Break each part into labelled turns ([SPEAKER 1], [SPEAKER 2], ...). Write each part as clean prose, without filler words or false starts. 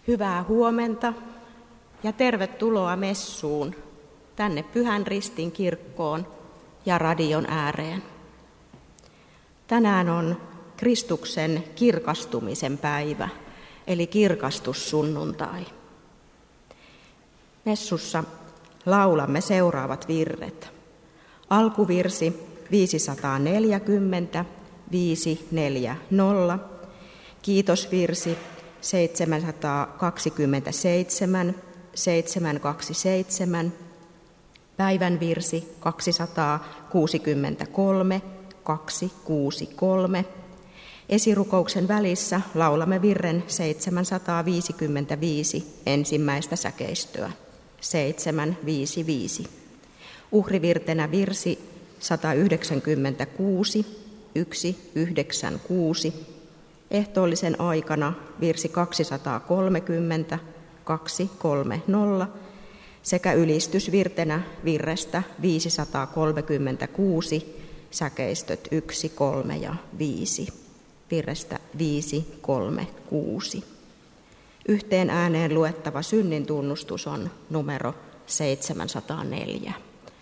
[SPEAKER 1] Hyvää huomenta ja tervetuloa messuun tänne Pyhän Ristin kirkkoon ja radion ääreen. Tänään on Kristuksen kirkastumisen päivä, eli kirkastussunnuntai. Messussa laulamme seuraavat virret. Alkuvirsi 540, 540, kiitosvirsi 727, 727, päivän virsi 263, 263. Esirukouksen välissä laulamme virren 755 ensimmäistä säkeistöä, 755. Uhrivirtenä virsi 196, 196. Ehtoollisen aikana virsi 230, 230 sekä ylistysvirtenä virrestä 536, säkeistöt 1, 3 ja 5. Virrestä 5, 3, 6. Yhteen ääneen luettava synnin tunnustus on numero 704.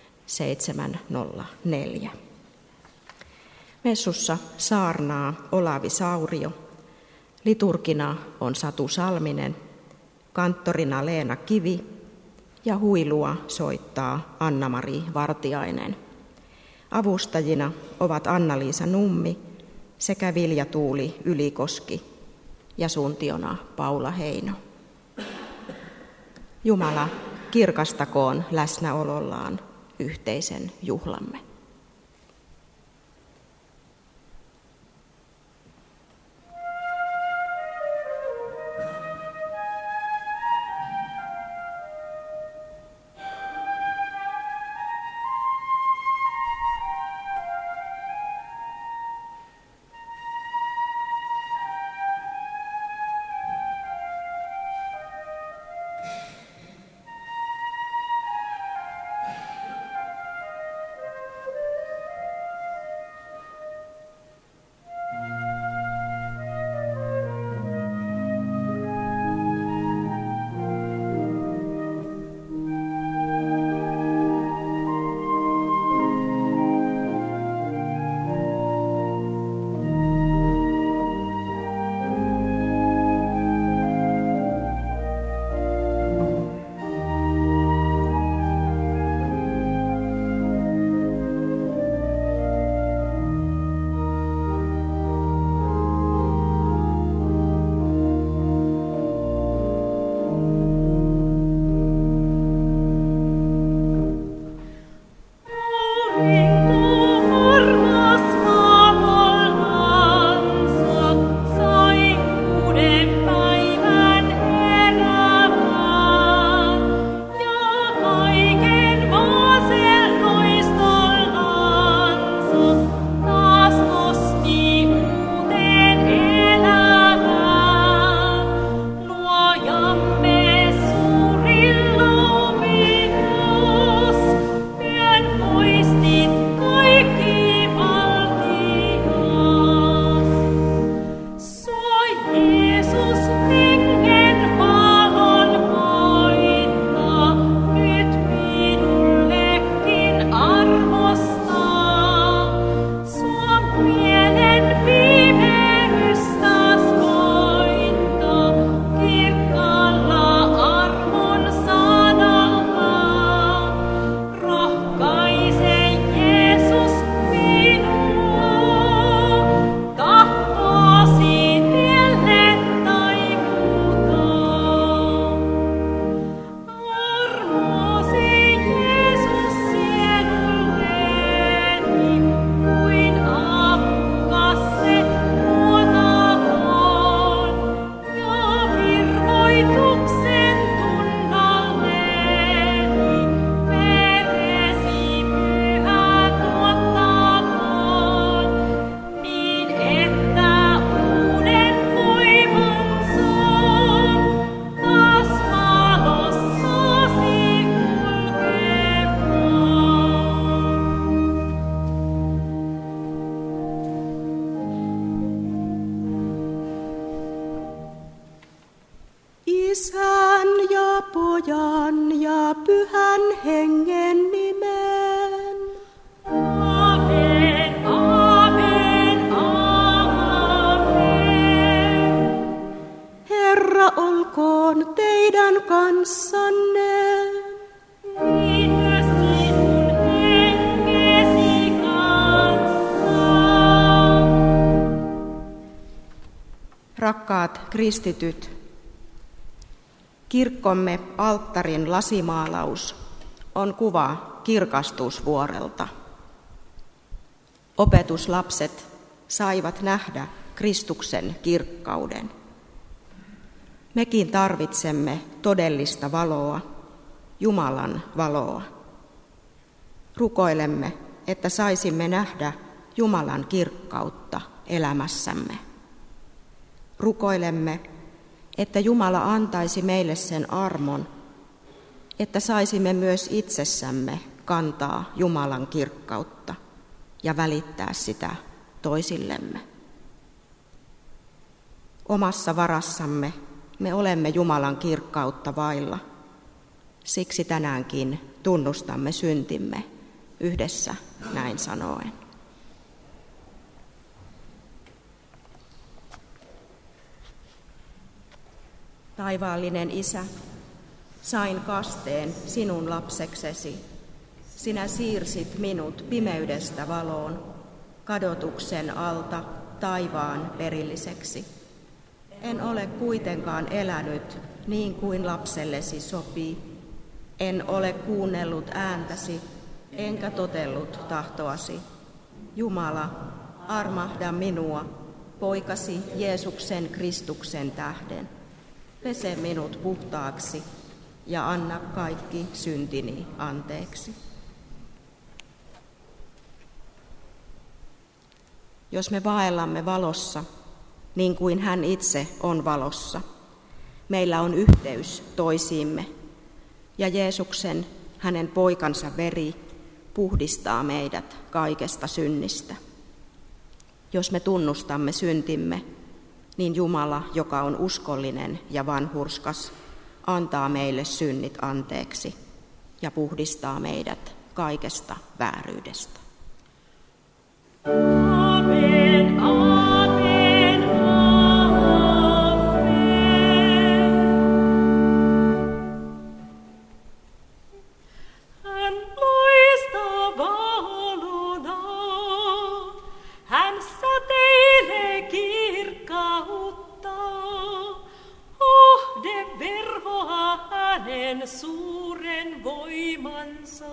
[SPEAKER 1] 704. Messussa saarnaa Olavi Saurio, liturgina on Satu Salminen, kanttorina Leena Kivi ja huilua soittaa Anna-Mari Vartiainen. Avustajina ovat Anna-Liisa Nummi sekä Vilja-Tuuli Ylikoski ja suuntiona Paula Heino. Jumala kirkastakoon läsnäolollaan yhteisen juhlamme. Rakkaat kristityt, kirkkomme alttarin lasimaalaus on kuva kirkastusvuorelta. Opetuslapset saivat nähdä Kristuksen kirkkauden. Mekin tarvitsemme todellista valoa, Jumalan valoa. Rukoilemme, että saisimme nähdä Jumalan kirkkautta elämässämme. Rukoilemme, että Jumala antaisi meille sen armon, että saisimme myös itsessämme kantaa Jumalan kirkkautta ja välittää sitä toisillemme. Omassa varassamme me olemme Jumalan kirkkautta vailla. Siksi tänäänkin tunnustamme syntimme yhdessä näin sanoen. Taivaallinen Isä, sain kasteen sinun lapseksesi. Sinä siirsit minut pimeydestä valoon, kadotuksen alta taivaan perilliseksi. En ole kuitenkaan elänyt niin kuin lapsellesi sopii. En ole kuunnellut ääntäsi, enkä totellut tahtoasi. Jumala, armahda minua, poikasi Jeesuksen Kristuksen tähden. Pese minut puhtaaksi ja anna kaikki syntini anteeksi. Jos me vaellamme valossa, niin kuin hän itse on valossa, meillä on yhteys toisiimme, ja Jeesuksen, hänen poikansa veri, puhdistaa meidät kaikesta synnistä. Jos me tunnustamme syntimme, niin Jumala, joka on uskollinen ja vanhurskas, antaa meille synnit anteeksi ja puhdistaa meidät kaikesta vääryydestä. Amen, amen, amen. Hän loistaa valona, hän säteilee kirkkautta, ohde verhoaa hänen suuren voimansa.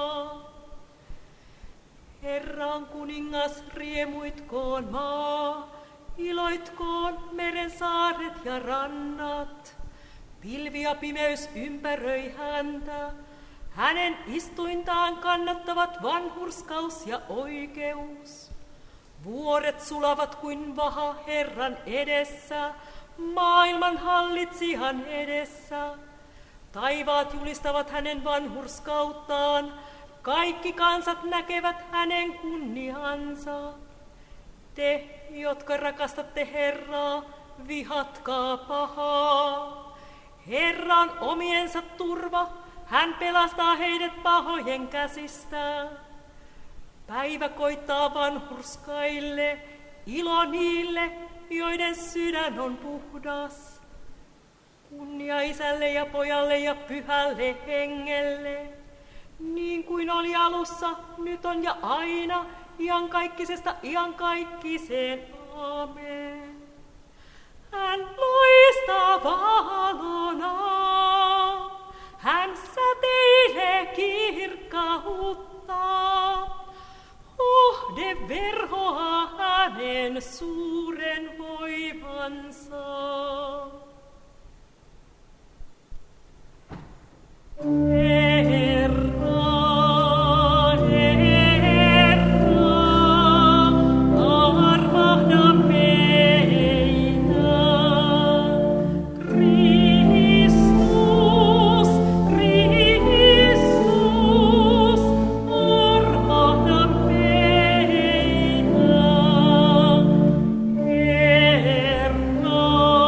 [SPEAKER 1] Herran kuningas, riemuitkoon maa, iloitkoon meren saaret ja rannat. Pilvi ja pimeys ympäröi häntä, hänen istuintaan kannattavat vanhurskaus ja oikeus. Vuoret sulavat kuin vaha Herran edessä, maailman hallitsijan edessä. Taivaat julistavat hänen vanhurskauttaan, kaikki kansat näkevät hänen kunniansa. Te, jotka rakastatte Herraa, vihatkaa pahaa. Herra on omiensa turva, hän pelastaa heidät pahojen käsistä. Päivä koittaa vanhurskaille, ilo niille, joiden sydän on puhdas. Kunnia Isälle ja Pojalle ja Pyhälle Hengelle, niin kuin oli alussa, nyt on ja aina, iankaikkisesta iankaikkiseen. Amen. Hän loistaa valona, hän säteilee kirkkautta, ohde verhoaa hänen suuren voimansa.
[SPEAKER 2] Herra,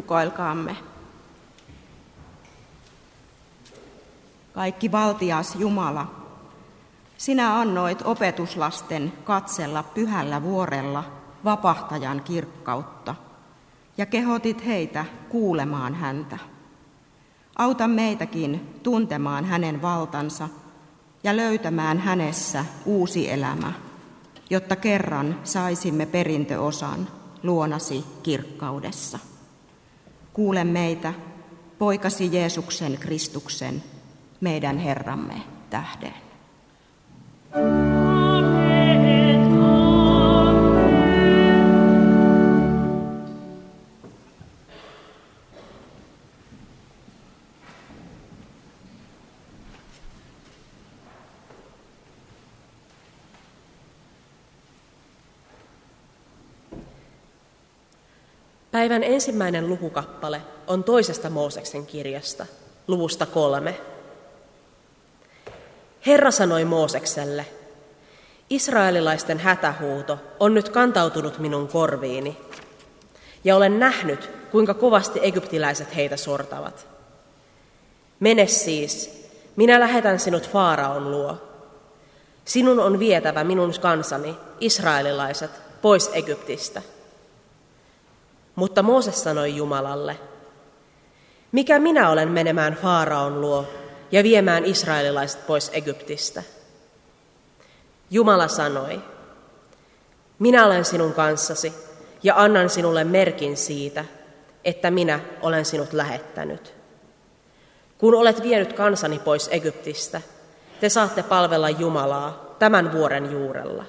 [SPEAKER 1] Rukoilkaamme. Kaikki valtias Jumala, sinä annoit opetuslasten katsella pyhällä vuorella vapahtajan kirkkautta ja kehotit heitä kuulemaan häntä. Auta meitäkin tuntemaan hänen valtansa ja löytämään hänessä uusi elämä, jotta kerran saisimme perintöosan luonasi kirkkaudessa. Kuule meitä, poikasi Jeesuksen Kristuksen, meidän Herramme tähden.
[SPEAKER 2] Päivän ensimmäinen lukukappale on toisesta Mooseksen kirjasta, luvusta 3. Herra sanoi Moosekselle, israelilaisten hätähuuto on nyt kantautunut minun korviini, ja olen nähnyt, kuinka kovasti egyptiläiset heitä sortavat. Mene siis, minä lähetän sinut Faaraon luo. Sinun on vietävä minun kansani, israelilaiset, pois Egyptistä. Mutta Mooses sanoi Jumalalle, mikä minä olen menemään Faaraon luo ja viemään israelilaiset pois Egyptistä? Jumala sanoi, minä olen sinun kanssasi ja annan sinulle merkin siitä, että minä olen sinut lähettänyt. Kun olet vienyt kansani pois Egyptistä, te saatte palvella Jumalaa tämän vuoren juurella.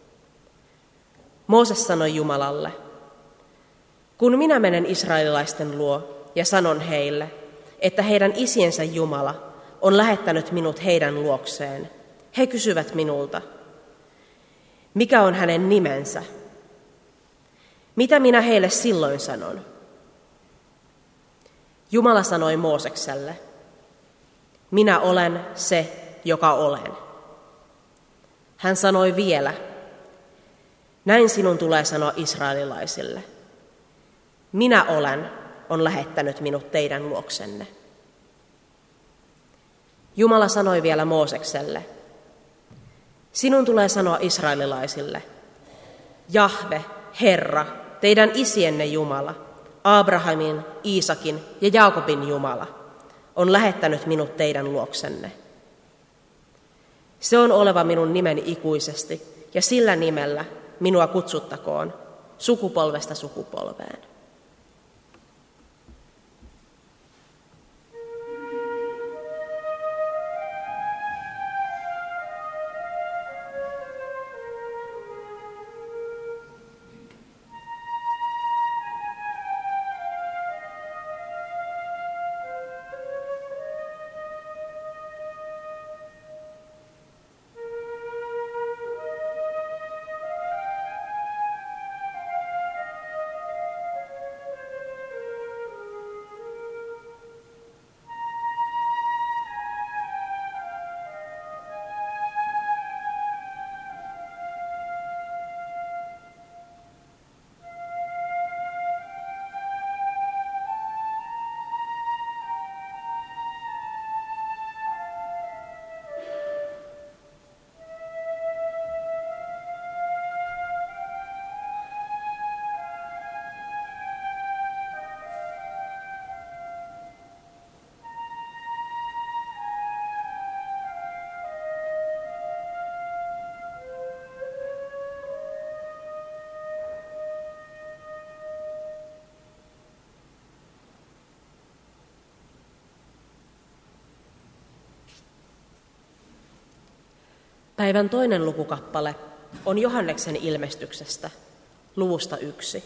[SPEAKER 2] Mooses sanoi Jumalalle, kun minä menen israelilaisten luo ja sanon heille, että heidän isiensä Jumala on lähettänyt minut heidän luokseen, he kysyvät minulta, mikä on hänen nimensä? Mitä minä heille silloin sanon? Jumala sanoi Moosekselle, minä olen se, joka olen. Hän sanoi vielä, näin sinun tulee sanoa israelilaisille. Minä olen on lähettänyt minut teidän luoksenne. Jumala sanoi vielä Moosekselle, sinun tulee sanoa israelilaisille, Jahve, Herra, teidän isienne Jumala, Abrahamin, Iisakin ja Jaakobin Jumala, on lähettänyt minut teidän luoksenne. Se on oleva minun nimeni ikuisesti, ja sillä nimellä minua kutsuttakoon sukupolvesta sukupolveen. Päivän toinen lukukappale on Johanneksen ilmestyksestä, luvusta 1.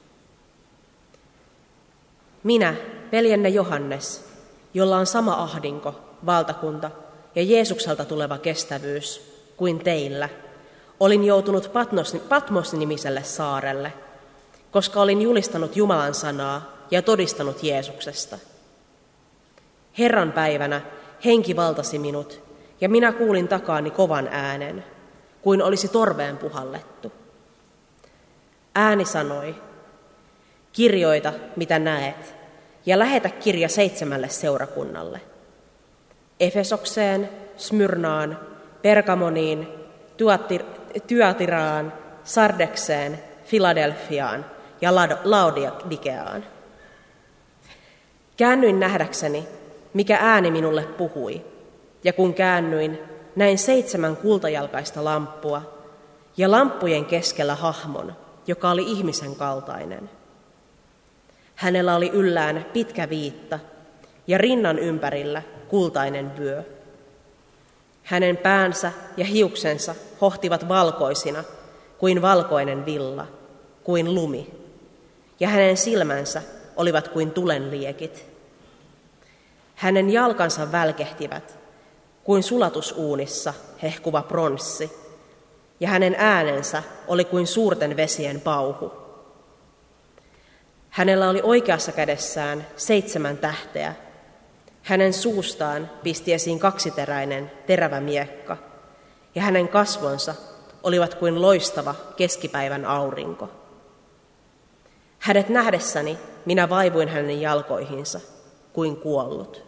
[SPEAKER 2] Minä, veljenne Johannes, jolla on sama ahdinko, valtakunta ja Jeesukselta tuleva kestävyys kuin teillä, olin joutunut Patmos-nimiselle saarelle, koska olin julistanut Jumalan sanaa ja todistanut Jeesuksesta. Herran päivänä henki valtasi minut, ja minä kuulin takaani kovan äänen, kuin olisi torveen puhallettu. Ääni sanoi, kirjoita, mitä näet, ja lähetä kirja 7 seurakunnalle. Efesokseen, Smyrnaan, Pergamoniin, Tyatiraan, Sardekseen, Filadelfiaan ja Laodikeaan. Käännyin nähdäkseni, mikä ääni minulle puhui, ja kun käännyin, näin 7 kultajalkaista lamppua ja lamppujen keskellä hahmon, joka oli ihmisen kaltainen. Hänellä oli yllään pitkä viitta ja rinnan ympärillä kultainen vyö. Hänen päänsä ja hiuksensa hohtivat valkoisina kuin valkoinen villa, kuin lumi, ja hänen silmänsä olivat kuin tulenliekit. Hänen jalkansa välkehtivät kuin sulatusuunissa hehkuva pronssi, ja hänen äänensä oli kuin suurten vesien pauhu. Hänellä oli oikeassa kädessään 7 tähteä. Hänen suustaan pisti esiin 2-teräinen terävä miekka, ja hänen kasvonsa olivat kuin loistava keskipäivän aurinko. Hänet nähdessäni minä vaivuin hänen jalkoihinsa kuin kuollut.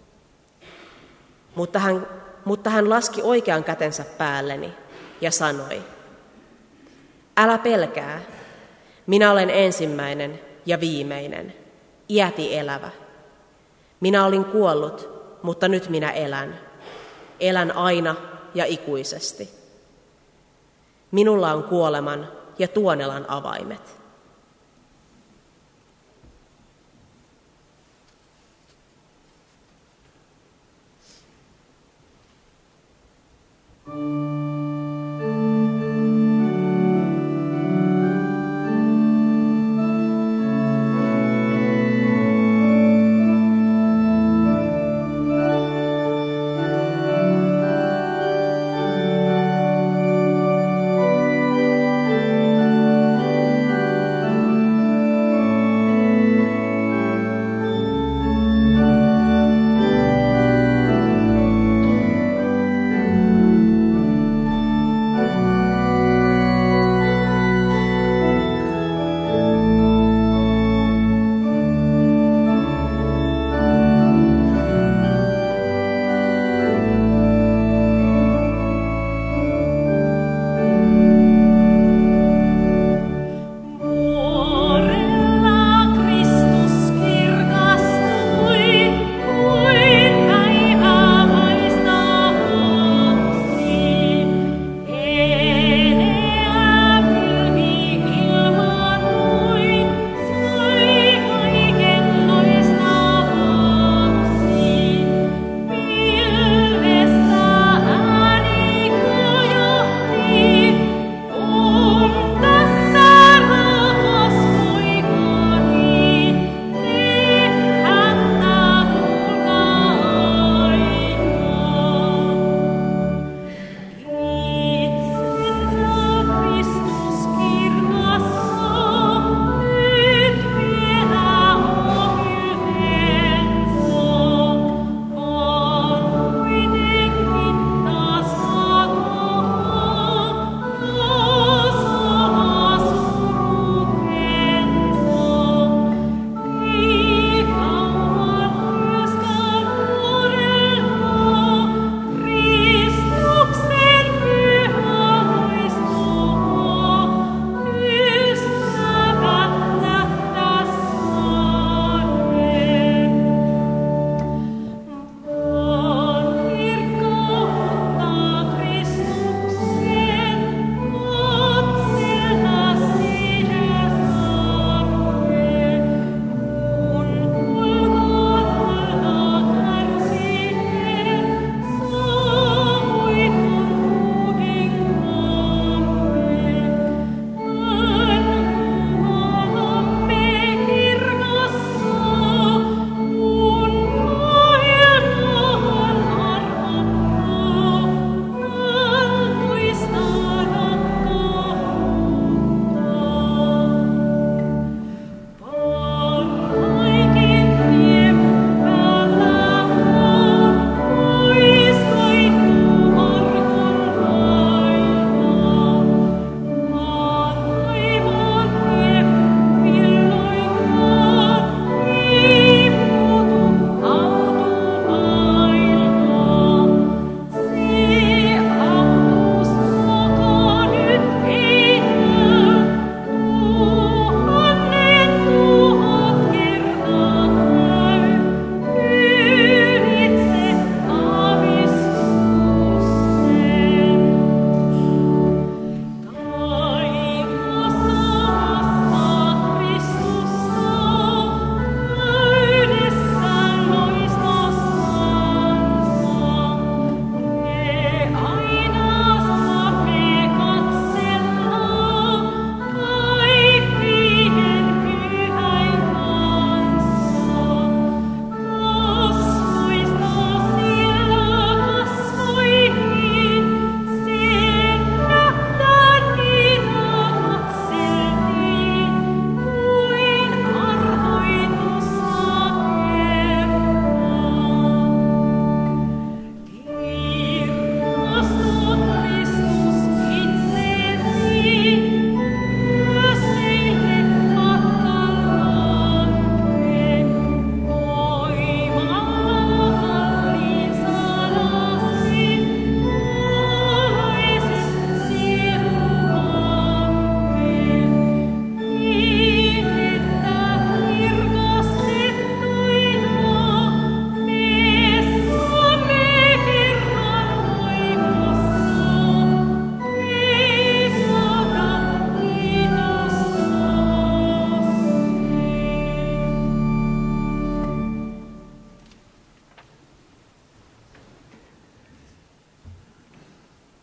[SPEAKER 2] Mutta hän laski oikean kätensä päälleni ja sanoi, älä pelkää, minä olen ensimmäinen ja viimeinen, iäti elävä. Minä olin kuollut, mutta nyt minä elän. Elän aina ja ikuisesti. Minulla on kuoleman ja tuonelan avaimet.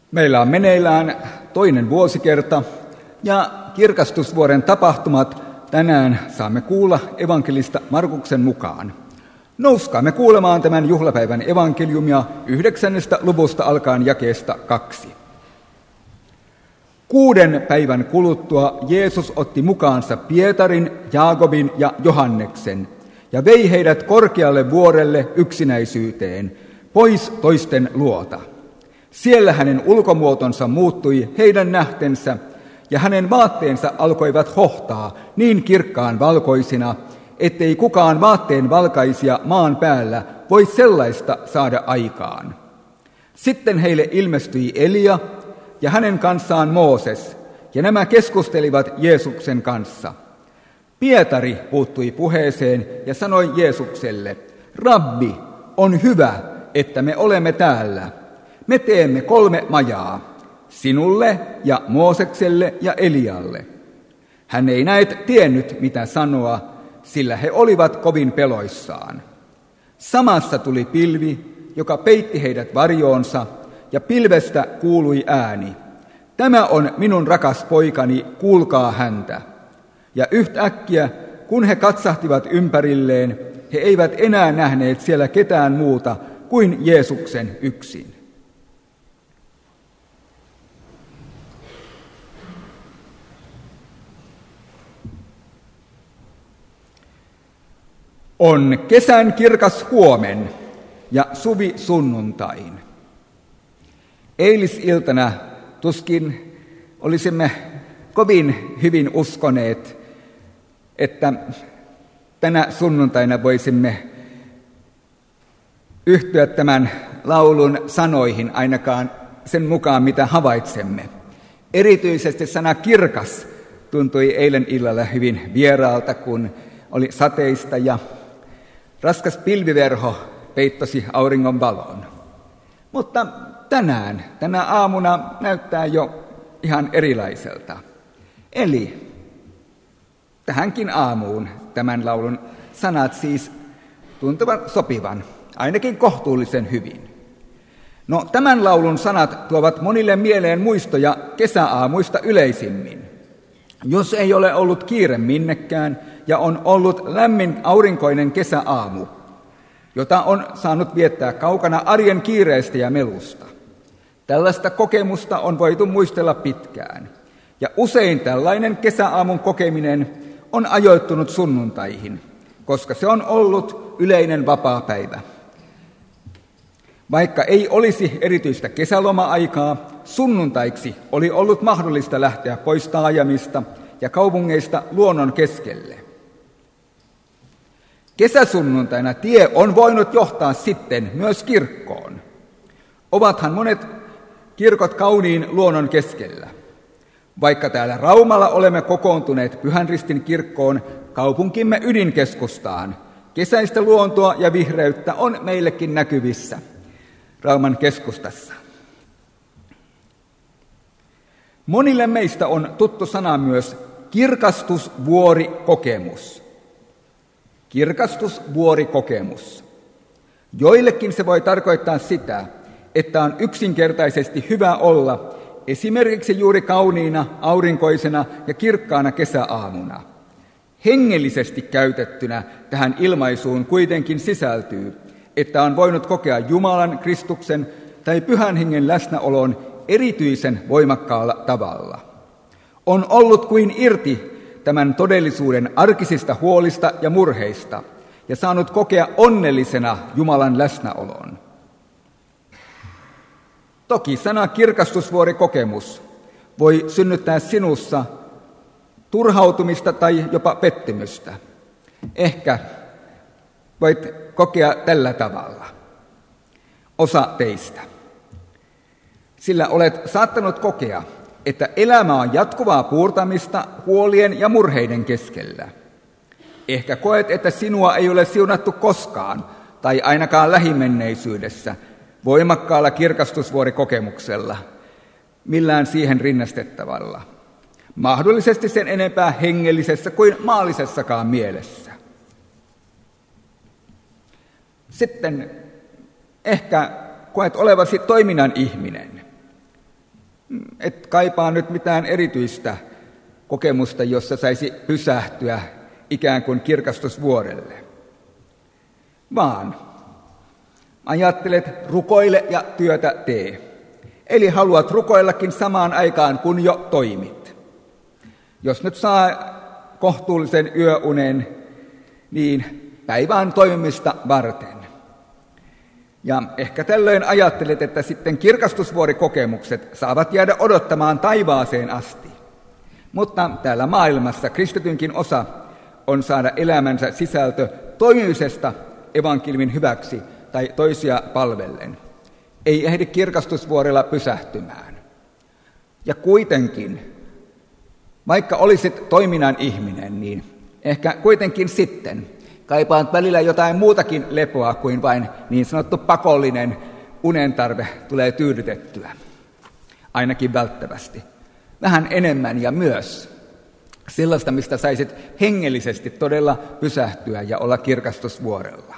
[SPEAKER 3] Meillä on meneillään toinen vuosikerta ja kirkastusvuoden tapahtumat tänään saamme kuulla evankelista Markuksen mukaan. Nouskaamme kuulemaan tämän juhlapäivän evankeliumia 9. luvusta alkaen jakeesta 2. 6 päivän kuluttua Jeesus otti mukaansa Pietarin, Jaakobin ja Johanneksen ja vei heidät korkealle vuorelle yksinäisyyteen, pois toisten luota. Siellä hänen ulkomuotonsa muuttui heidän nähtensä, ja hänen vaatteensa alkoivat hohtaa niin kirkkaan valkoisina, ettei kukaan vaatteen valkaisia maan päällä voi sellaista saada aikaan. Sitten heille ilmestyi Elia ja hänen kanssaan Mooses, ja nämä keskustelivat Jeesuksen kanssa. Pietari puuttui puheeseen ja sanoi Jeesukselle, Rabbi, on hyvä, että me olemme täällä. Me teemme 3 majaa, sinulle ja Moosekselle ja Elialle. Hän ei näet tiennyt, mitä sanoa, sillä he olivat kovin peloissaan. Samassa tuli pilvi, joka peitti heidät varjoonsa, ja pilvestä kuului ääni. Tämä on minun rakas poikani, kuulkaa häntä. Ja yhtäkkiä, kun he katsahtivat ympärilleen, he eivät enää nähneet siellä ketään muuta kuin Jeesuksen yksin. On kesän kirkas huomen ja suvi sunnuntain. Eilisiltana tuskin olisimme kovin hyvin uskoneet, että tänä sunnuntaina voisimme yhtyä tämän laulun sanoihin ainakaan sen mukaan, mitä havaitsemme. Erityisesti sana kirkas tuntui eilen illalla hyvin vieraalta, kun oli sateista ja raskas pilviverho peittosi auringon valon. Mutta tänä aamuna näyttää jo ihan erilaiselta. Eli tähänkin aamuun tämän laulun sanat siis tuntuvat sopivan, ainakin kohtuullisen hyvin. No, tämän laulun sanat tuovat monille mieleen muistoja kesäaamuista yleisimmin. Jos ei ole ollut kiire minnekään ja on ollut lämmin aurinkoinen kesäaamu, jota on saanut viettää kaukana arjen kiireestä ja melusta. Tällaista kokemusta on voitu muistella pitkään, ja usein tällainen kesäaamun kokeminen on ajoittunut sunnuntaihin, koska se on ollut yleinen vapaapäivä. Vaikka ei olisi erityistä kesäloma-aikaa, sunnuntaiksi oli ollut mahdollista lähteä pois taajamista ja kaupungeista luonnon keskelle. Kesäsunnuntaina tie on voinut johtaa sitten myös kirkkoon. Ovathan monet kirkot kauniin luonnon keskellä. Vaikka täällä Raumalla olemme kokoontuneet Pyhän Ristin kirkkoon kaupunkimme ydinkeskustaan, kesäistä luontoa ja vihreyttä on meillekin näkyvissä Rauman keskustassa. Monille meistä on tuttu sana myös kirkastusvuorikokemus. Kirkastusvuorikokemus. Joillekin se voi tarkoittaa sitä, että on yksinkertaisesti hyvä olla esimerkiksi juuri kauniina, aurinkoisena ja kirkkaana kesäaamuna. Hengellisesti käytettynä tähän ilmaisuun kuitenkin sisältyy, että on voinut kokea Jumalan, Kristuksen tai Pyhän Hengen läsnäolon erityisen voimakkaalla tavalla. On ollut kuin irti tämän todellisuuden arkisista huolista ja murheista ja saanut kokea onnellisena Jumalan läsnäolon. Toki sana kirkastusvuorikokemus voi synnyttää sinussa turhautumista tai jopa pettymystä. Ehkä voit kokea tällä tavalla. Osa teistä. Sillä olet saattanut kokea, että elämä on jatkuvaa puurtamista huolien ja murheiden keskellä. Ehkä koet, että sinua ei ole siunattu koskaan, tai ainakaan lähimenneisyydessä, voimakkaalla kirkastusvuorikokemuksella, millään siihen rinnastettavalla. Mahdollisesti sen enempää hengellisessä kuin maallisessakaan mielessä. Sitten ehkä koet olevasi toiminnan ihminen. et kaipaa nyt mitään erityistä kokemusta, jossa saisi pysähtyä ikään kuin kirkastusvuorelle, vaan ajattelet, rukoile ja työtä tee. Eli haluat rukoillakin samaan aikaan, kun jo toimit. Jos nyt saa kohtuullisen yöunen, niin päivän toimimista varten. Ja ehkä tällöin ajattelet, että sitten kirkastusvuorikokemukset saavat jäädä odottamaan taivaaseen asti. Mutta täällä maailmassa kristitynkin osa on saada elämänsä sisältö toimimisesta evankeliumin hyväksi tai toisia palvellen. Ei ehdi kirkastusvuorella pysähtymään. Ja kuitenkin, vaikka olisit toiminnan ihminen, niin ehkä kuitenkin sitten kaipaat välillä jotain muutakin lepoa kuin vain niin sanottu pakollinen unentarve tulee tyydytettyä. Ainakin välttävästi. Vähän enemmän ja myös sellaista, mistä saisit hengellisesti todella pysähtyä ja olla kirkastusvuorella.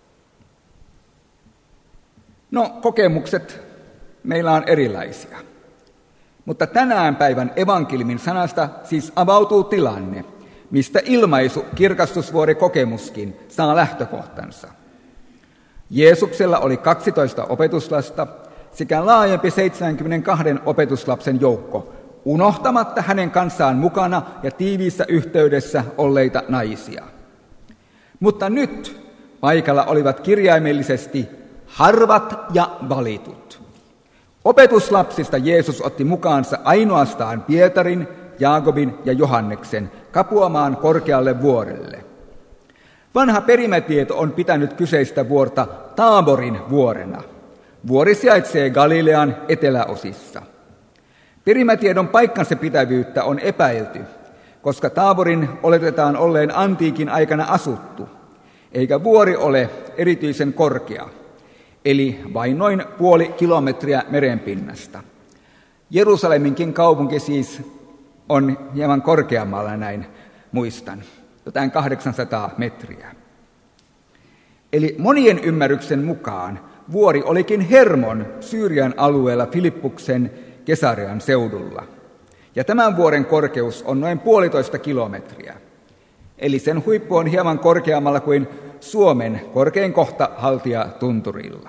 [SPEAKER 3] No, kokemukset meillä on erilaisia. Mutta tänään päivän evankeliumin sanasta siis avautuu tilanne, mistä ilmaisu kirkastusvuorikokemuskin saa lähtökohtansa. Jeesuksella oli 12 opetuslasta sekä laajempi 72 opetuslapsen joukko, unohtamatta hänen kanssaan mukana ja tiiviissä yhteydessä olleita naisia. Mutta nyt paikalla olivat kirjaimellisesti harvat ja valitut. Opetuslapsista Jeesus otti mukaansa ainoastaan Pietarin, Jaakobin ja Johanneksen kapuamaan korkealle vuorelle. Vanha perimätieto on pitänyt kyseistä vuorta Taaborin vuorena. Vuori sijaitsee Galilean eteläosissa. Perimätiedon paikkansa pitävyyttä on epäilty, koska Taaborin oletetaan olleen antiikin aikana asuttu, eikä vuori ole erityisen korkea, eli vain noin puoli kilometriä merenpinnasta. Jerusaleminkin kaupunki siis on hieman korkeammalla, näin muistan, jotain 800 metriä. Eli monien ymmärryksen mukaan vuori olikin Hermon Syyrian alueella Filippuksen Kesarean seudulla. Ja tämän vuoren korkeus on noin 1,5 kilometriä. Eli sen huippu on hieman korkeammalla kuin Suomen korkein kohta Haltia-tunturilla.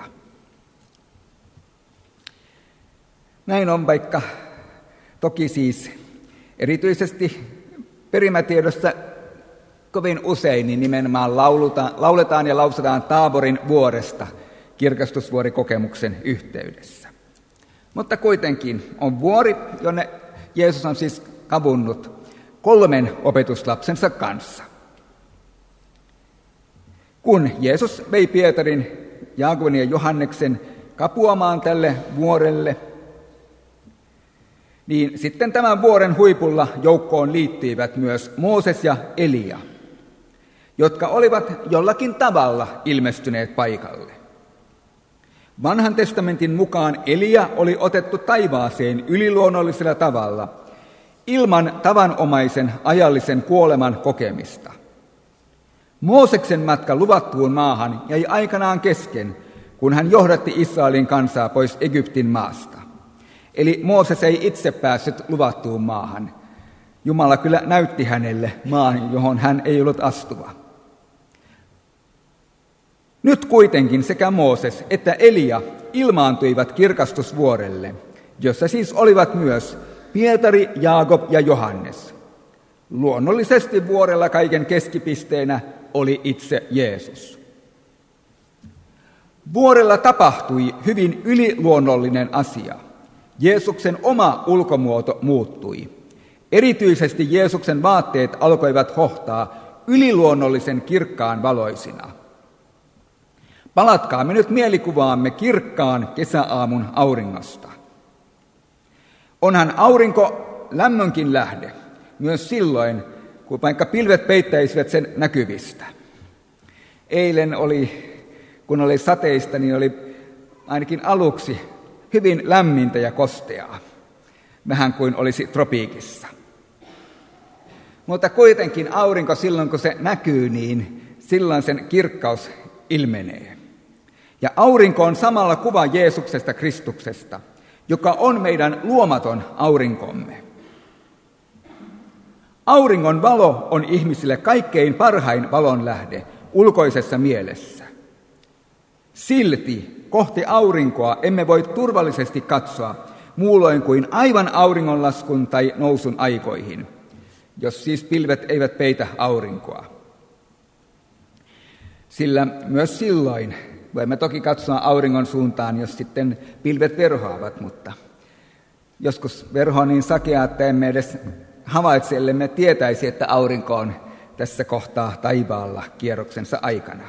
[SPEAKER 3] Näin on, vaikka toki siis erityisesti perimätiedossa kovin usein niin nimenomaan lauletaan ja lausutaan Taaborin vuoresta kirkastusvuorikokemuksen yhteydessä. Mutta kuitenkin on vuori, jonne Jeesus on siis kavunnut 3 opetuslapsensa kanssa. Kun Jeesus vei Pietarin, Jaakobin ja Johanneksen kapuamaan tälle vuorelle, niin sitten tämän vuoren huipulla joukkoon liittyivät myös Mooses ja Elia, jotka olivat jollakin tavalla ilmestyneet paikalle. Vanhan testamentin mukaan Elia oli otettu taivaaseen yliluonnollisella tavalla, ilman tavanomaisen ajallisen kuoleman kokemista. Mooseksen matka luvattuun maahan jäi aikanaan kesken, kun hän johdatti Israelin kansaa pois Egyptin maasta. Eli Mooses ei itse päässyt luvattuun maahan. Jumala kyllä näytti hänelle maan, johon hän ei ollut astuva. Nyt kuitenkin sekä Mooses että Elia ilmaantuivat kirkastusvuorelle, jossa siis olivat myös Pietari, Jaakob ja Johannes. Luonnollisesti vuorella kaiken keskipisteenä oli itse Jeesus. Vuorella tapahtui hyvin yliluonnollinen asia. Jeesuksen oma ulkomuoto muuttui. Erityisesti Jeesuksen vaatteet alkoivat hohtaa yliluonnollisen kirkkaan valoisina. Palatkaamme nyt mielikuvaamme kirkkaan kesäaamun auringosta. Onhan aurinko lämmönkin lähde, myös silloin, kun vaikka pilvet peittäisivät sen näkyvistä. Eilen kun oli sateista, niin oli ainakin aluksi hyvin lämmintä ja kosteaa, vähän kuin olisi tropiikissa. Mutta kuitenkin aurinko silloin, kun se näkyy, niin silloin sen kirkkaus ilmenee. Ja aurinko on samalla kuva Jeesuksesta Kristuksesta, joka on meidän luomaton aurinkomme. Auringon valo on ihmisille kaikkein parhain valonlähde ulkoisessa mielessä. Silti kohti aurinkoa emme voi turvallisesti katsoa muulloin kuin aivan auringonlaskun tai nousun aikoihin, jos siis pilvet eivät peitä aurinkoa. Sillä myös silloin voimme toki katsoa auringon suuntaan, jos sitten pilvet verhoavat, mutta joskus verho on niin sakea, että emme edes havaitse, ellemme tietäisi, että aurinko on tässä kohtaa taivaalla kierroksensa aikana.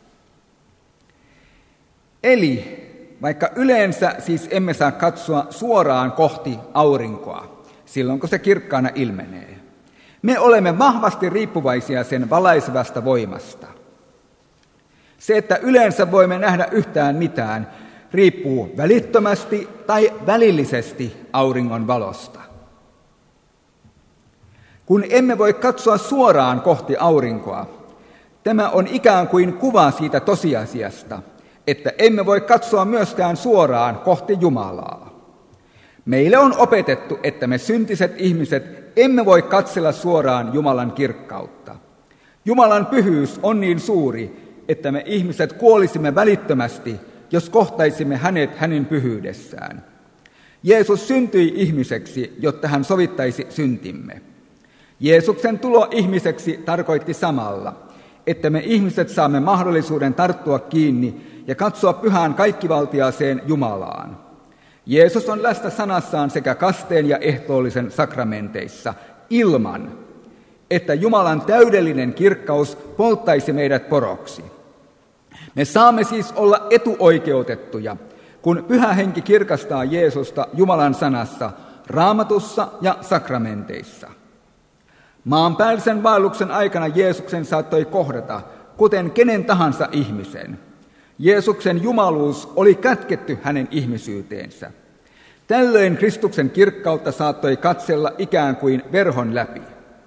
[SPEAKER 3] Eli vaikka yleensä siis emme saa katsoa suoraan kohti aurinkoa, silloin kun se kirkkaana ilmenee, me olemme vahvasti riippuvaisia sen valaisevasta voimasta. Se, että yleensä voimme nähdä yhtään mitään, riippuu välittömästi tai välillisesti auringon valosta. Kun emme voi katsoa suoraan kohti aurinkoa, tämä on ikään kuin kuva siitä tosiasiasta, että emme voi katsoa myöskään suoraan kohti Jumalaa. Meille on opetettu, että me syntiset ihmiset emme voi katsella suoraan Jumalan kirkkautta. Jumalan pyhyys on niin suuri, että me ihmiset kuolisimme välittömästi, jos kohtaisimme hänet hänen pyhyydessään. Jeesus syntyi ihmiseksi, jotta hän sovittaisi syntimme. Jeesuksen tulo ihmiseksi tarkoitti samalla, että me ihmiset saamme mahdollisuuden tarttua kiinni ja katsoa pyhään kaikkivaltiaaseen Jumalaan. Jeesus on läsnä sanassaan sekä kasteen ja ehtoollisen sakramenteissa ilman, että Jumalan täydellinen kirkkaus polttaisi meidät poroksi. Me saamme siis olla etuoikeutettuja, kun Pyhä Henki kirkastaa Jeesusta Jumalan sanassa, Raamatussa ja sakramenteissa. Maanpäällisen vaelluksen aikana Jeesuksen saattoi kohdata, kuten kenen tahansa ihmisen. Jeesuksen jumaluus oli kätketty hänen ihmisyyteensä. Tällöin Kristuksen kirkkautta saattoi katsella ikään kuin verhon läpi.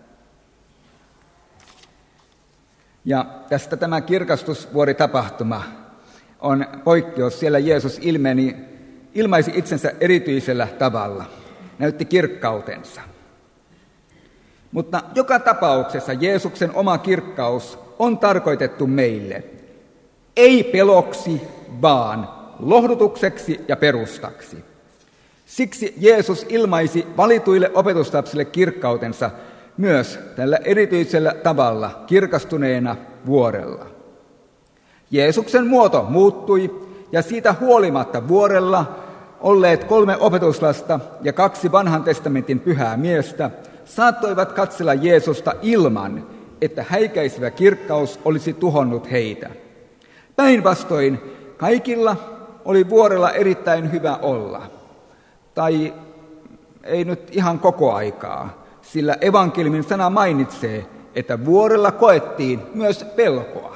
[SPEAKER 3] Ja tästä tämä kirkastusvuoritapahtuma on poikkeus. Siellä Jeesus ilmaisi itsensä erityisellä tavalla, näytti kirkkautensa. Mutta joka tapauksessa Jeesuksen oma kirkkaus on tarkoitettu meille, ei peloksi, vaan lohdutukseksi ja perustaksi. Siksi Jeesus ilmaisi valituille opetuslapsille kirkkautensa myös tällä erityisellä tavalla kirkastuneena vuorella. Jeesuksen muoto muuttui, ja siitä huolimatta vuorella olleet 3 opetuslasta ja 2 vanhan testamentin pyhää miestä saattoivat katsella Jeesusta ilman, että häikäisevä kirkkaus olisi tuhonnut heitä. Päinvastoin kaikilla oli vuorella erittäin hyvä olla. Tai ei nyt ihan koko aikaa, sillä evankeliumin sana mainitsee, että vuorella koettiin myös pelkoa.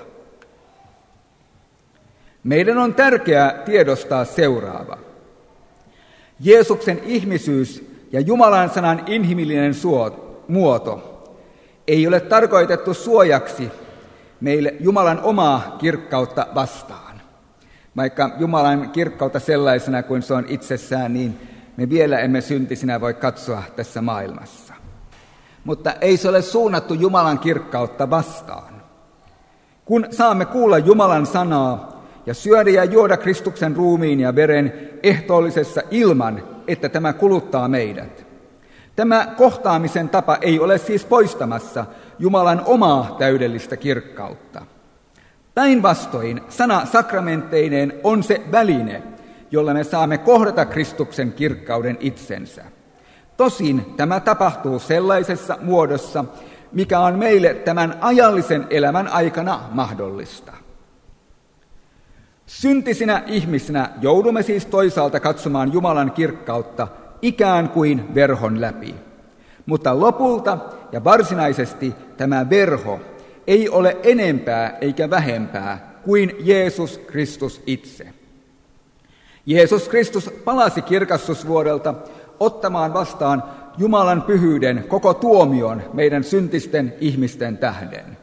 [SPEAKER 3] Meidän on tärkeää tiedostaa seuraava. Jeesuksen ihmisyys ja Jumalan sanan inhimillinen muoto ei ole tarkoitettu suojaksi meille Jumalan omaa kirkkautta vastaan. Vaikka Jumalan kirkkautta sellaisena kuin se on itsessään, niin me vielä emme syntisinä voi katsoa tässä maailmassa. Mutta ei se ole suunnattu Jumalan kirkkautta vastaan. Kun saamme kuulla Jumalan sanaa ja syödä ja juoda Kristuksen ruumiin ja veren ehtoollisessa ilman, että tämä kuluttaa meidät. Tämä kohtaamisen tapa ei ole siis poistamassa Jumalan omaa täydellistä kirkkautta. Päinvastoin sana sakramentteineen on se väline, jolla me saamme kohdata Kristuksen kirkkauden itsensä. Tosin tämä tapahtuu sellaisessa muodossa, mikä on meille tämän ajallisen elämän aikana mahdollista. Syntisinä ihmisinä joudumme siis toisaalta katsomaan Jumalan kirkkautta ikään kuin verhon läpi. Mutta lopulta ja varsinaisesti tämä verho ei ole enempää eikä vähempää kuin Jeesus Kristus itse. Jeesus Kristus palasi kirkastusvuodelta ottamaan vastaan Jumalan pyhyyden koko tuomion meidän syntisten ihmisten tähden.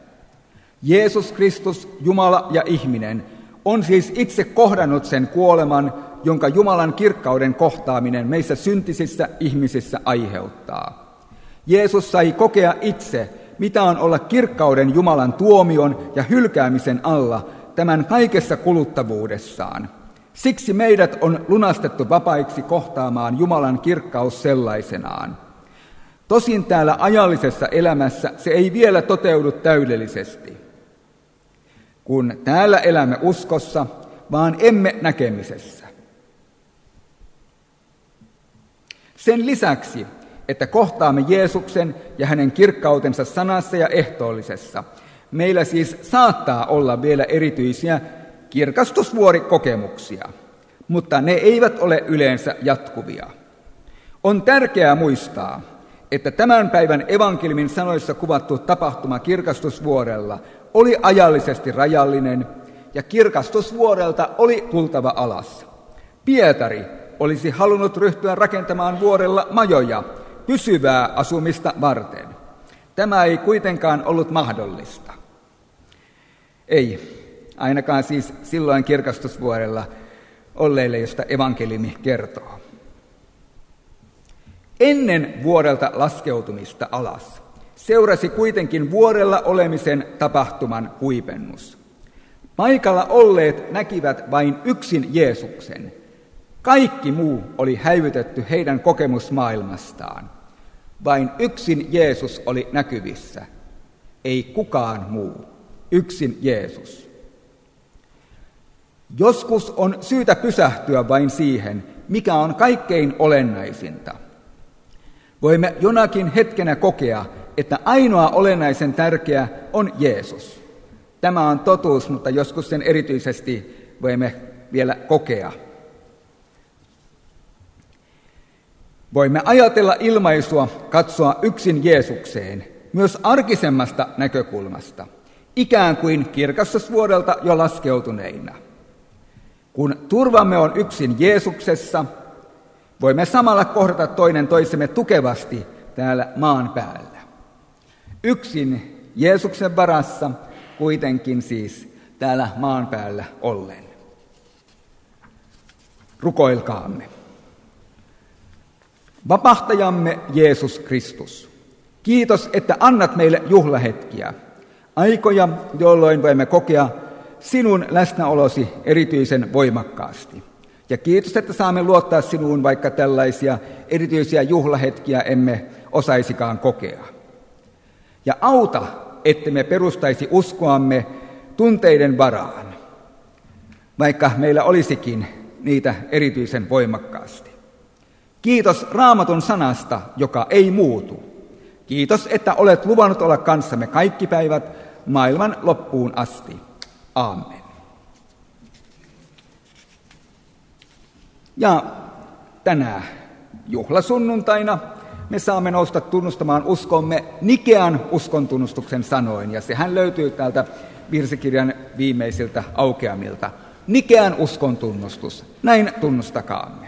[SPEAKER 3] Jeesus Kristus, Jumala ja ihminen, on siis itse kohdannut sen kuoleman, jonka Jumalan kirkkauden kohtaaminen meissä syntisissä ihmisissä aiheuttaa. Jeesus sai kokea itse, mitä on olla kirkkauden Jumalan tuomion ja hylkäämisen alla tämän kaikessa kuluttavuudessaan. Siksi meidät on lunastettu vapaiksi kohtaamaan Jumalan kirkkaus sellaisenaan. Tosin täällä ajallisessa elämässä se ei vielä toteudu täydellisesti, kun täällä elämme uskossa, vaan emme näkemisessä. Sen lisäksi, että kohtaamme Jeesuksen ja hänen kirkkautensa sanassa ja ehtoollisessa, meillä siis saattaa olla vielä erityisiä kirkastusvuorikokemuksia, mutta ne eivät ole yleensä jatkuvia. On tärkeää muistaa, että tämän päivän evankeliumin sanoissa kuvattu tapahtuma kirkastusvuorella oli ajallisesti rajallinen ja kirkastusvuorelta oli tultava alas. Pietari olisi halunnut ryhtyä rakentamaan vuorella majoja pysyvää asumista varten. Tämä ei kuitenkaan ollut mahdollista. Ei, ainakaan siis silloin kirkastusvuorella olleille, josta evankeliumi kertoo. Ennen vuorelta laskeutumista alas seurasi kuitenkin vuorella olemisen tapahtuman huipennus. Paikalla olleet näkivät vain yksin Jeesuksen. Kaikki muu oli häivytetty heidän kokemusmaailmastaan. Vain yksin Jeesus oli näkyvissä. Ei kukaan muu. Yksin Jeesus. Joskus on syytä pysähtyä vain siihen, mikä on kaikkein olennaisinta. Voimme jonakin hetkenä kokea, että ainoa olennaisen tärkeä on Jeesus. Tämä on totuus, mutta joskus sen erityisesti voimme vielä kokea. Voimme ajatella ilmaisua katsoa yksin Jeesukseen myös arkisemmasta näkökulmasta, ikään kuin kirkastusvuodelta jo laskeutuneina. Kun turvamme on yksin Jeesuksessa, voimme samalla kohdata toinen toisemme tukevasti täällä maan päällä. Yksin Jeesuksen varassa kuitenkin siis täällä maan päällä ollen. Rukoilkaamme. Vapahtajamme Jeesus Kristus, kiitos, että annat meille juhlahetkiä, aikoja, jolloin voimme kokea sinun läsnäolosi erityisen voimakkaasti. Ja kiitos, että saamme luottaa sinuun, vaikka tällaisia erityisiä juhlahetkiä emme osaisikaan kokea. Ja auta, ettemme perustaisi uskoamme tunteiden varaan, vaikka meillä olisikin niitä erityisen voimakkaasti. Kiitos Raamatun sanasta, joka ei muutu. Kiitos, että olet luvannut olla kanssamme kaikki päivät maailman loppuun asti. Aamen. Ja tänä juhlasunnuntaina me saamme nousta tunnustamaan uskomme Nikean uskontunnustuksen sanoin, ja sehän löytyy täältä virsikirjan viimeisiltä aukeamilta. Nikean uskontunnustus, näin tunnustakaamme.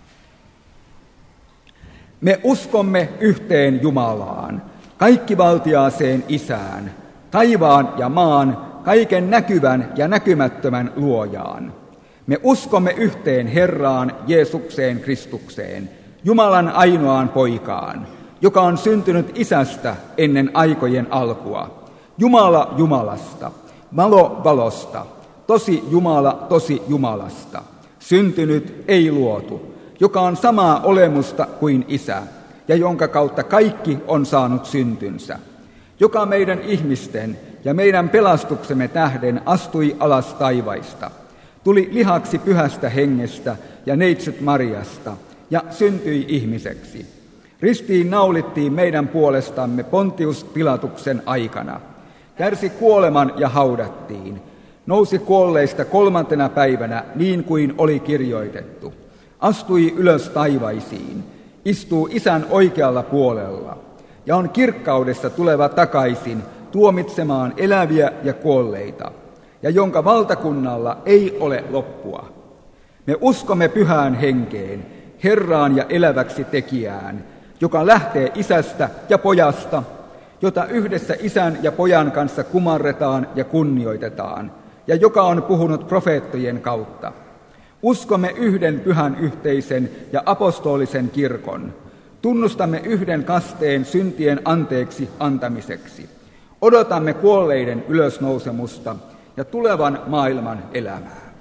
[SPEAKER 3] Me uskomme yhteen Jumalaan, kaikkivaltiaaseen Isään, taivaan ja maan, kaiken näkyvän ja näkymättömän luojaan. Me uskomme yhteen Herraan Jeesukseen Kristukseen, Jumalan ainoaan poikaan, joka on syntynyt Isästä ennen aikojen alkua, Jumala Jumalasta, valo valosta, tosi Jumala tosi Jumalasta, syntynyt ei luotu, joka on samaa olemusta kuin Isä, ja jonka kautta kaikki on saanut syntynsä, joka meidän ihmisten ja meidän pelastuksemme tähden astui alas taivaista, tuli lihaksi Pyhästä Hengestä ja neitsyt Mariasta, ja syntyi ihmiseksi. Ristiin naulittiin meidän puolestamme Pontius Pilatuksen aikana, kärsi kuoleman ja haudattiin, nousi kuolleista 3. päivänä niin kuin oli kirjoitettu, astui ylös taivaisiin, istuu Isän oikealla puolella ja on kirkkaudessa tuleva takaisin tuomitsemaan eläviä ja kuolleita, ja jonka valtakunnalla ei ole loppua. Me uskomme Pyhään Henkeen, Herraan ja eläväksi tekijään, joka lähtee Isästä ja Pojasta, jota yhdessä Isän ja Pojan kanssa kumarretaan ja kunnioitetaan, ja joka on puhunut profeettojen kautta. Uskomme yhden pyhän yhteisen ja apostolisen kirkon. Tunnustamme yhden kasteen syntien anteeksi antamiseksi. Odotamme kuolleiden ylösnousemusta ja tulevan maailman elämää.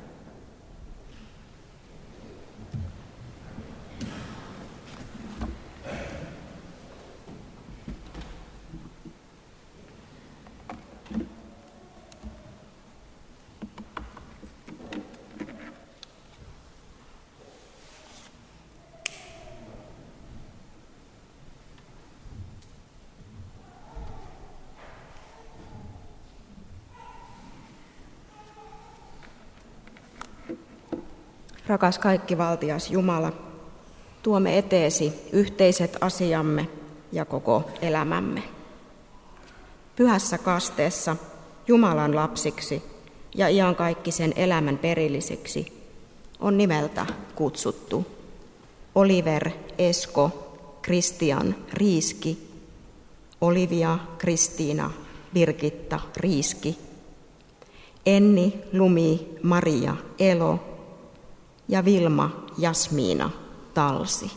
[SPEAKER 1] Rakas kaikkivaltias Jumala, tuomme eteesi yhteiset asiamme ja koko elämämme. Pyhässä kasteessa Jumalan lapsiksi ja iankaikkisen elämän perillisiksi on nimeltä kutsuttu Oliver Esko Kristian Riiski, Olivia Kristiina Birgitta Riiski, Enni Lumi Maria Elo ja Vilma Jasmiina Talsi.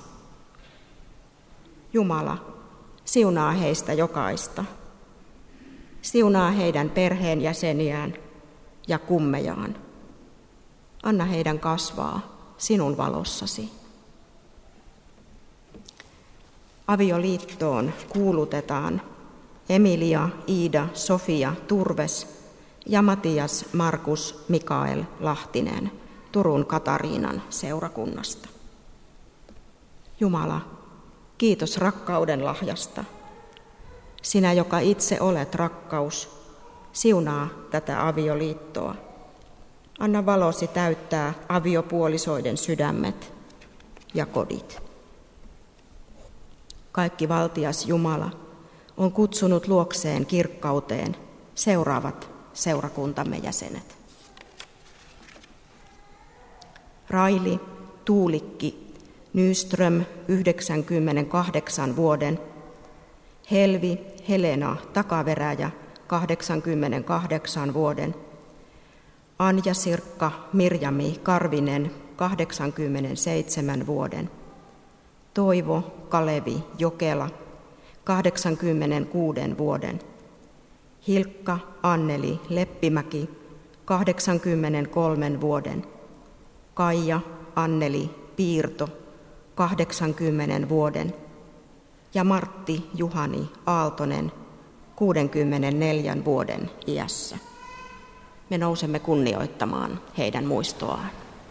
[SPEAKER 1] Jumala, siunaa heistä jokaista. Siunaa heidän perheenjäseniään ja kummejaan. Anna heidän kasvaa sinun valossasi. Avioliittoon kuulutetaan Emilia Iida Sofia Turves ja Matias Markus Mikael Lahtinen Turun Katariinan seurakunnasta. Jumala, kiitos rakkauden lahjasta. Sinä, joka itse olet rakkaus, siunaa tätä avioliittoa. Anna valosi täyttää aviopuolisoiden sydämet ja kodit. Kaikki valtias Jumala on kutsunut luokseen kirkkauteen seuraavat seurakuntamme jäsenet. Raili Tuulikki Nyström 98 vuoden, Helvi Helena Takaveräjä 88 vuoden, Anja Sirkka Mirjami Karvinen 87 vuoden, Toivo Kalevi Jokela 86 vuoden, Hilkka Anneli Leppimäki 83 vuoden, Kaija Anneli Piirto 80 vuoden ja Martti Juhani Aaltonen 64 vuoden iässä. Me nousemme kunnioittamaan heidän muistoaan.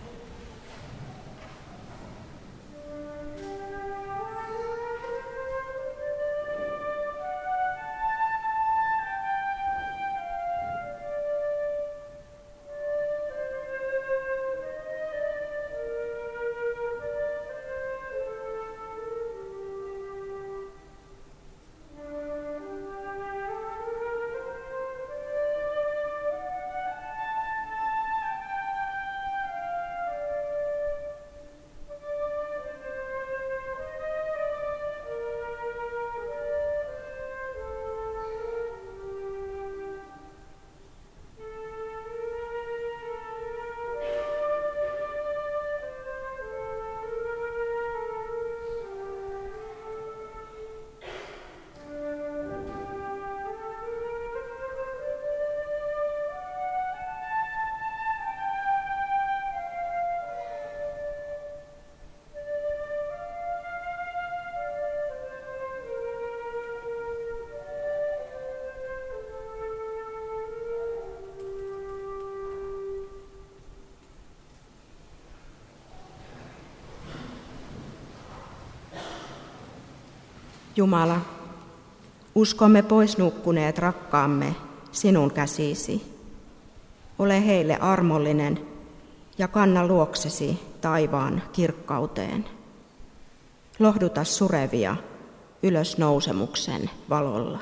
[SPEAKER 1] Jumala, uskomme pois nukkuneet rakkaamme sinun käsisi. Ole heille armollinen ja kanna luoksesi taivaan kirkkauteen. Lohduta surevia ylösnousemuksen valolla.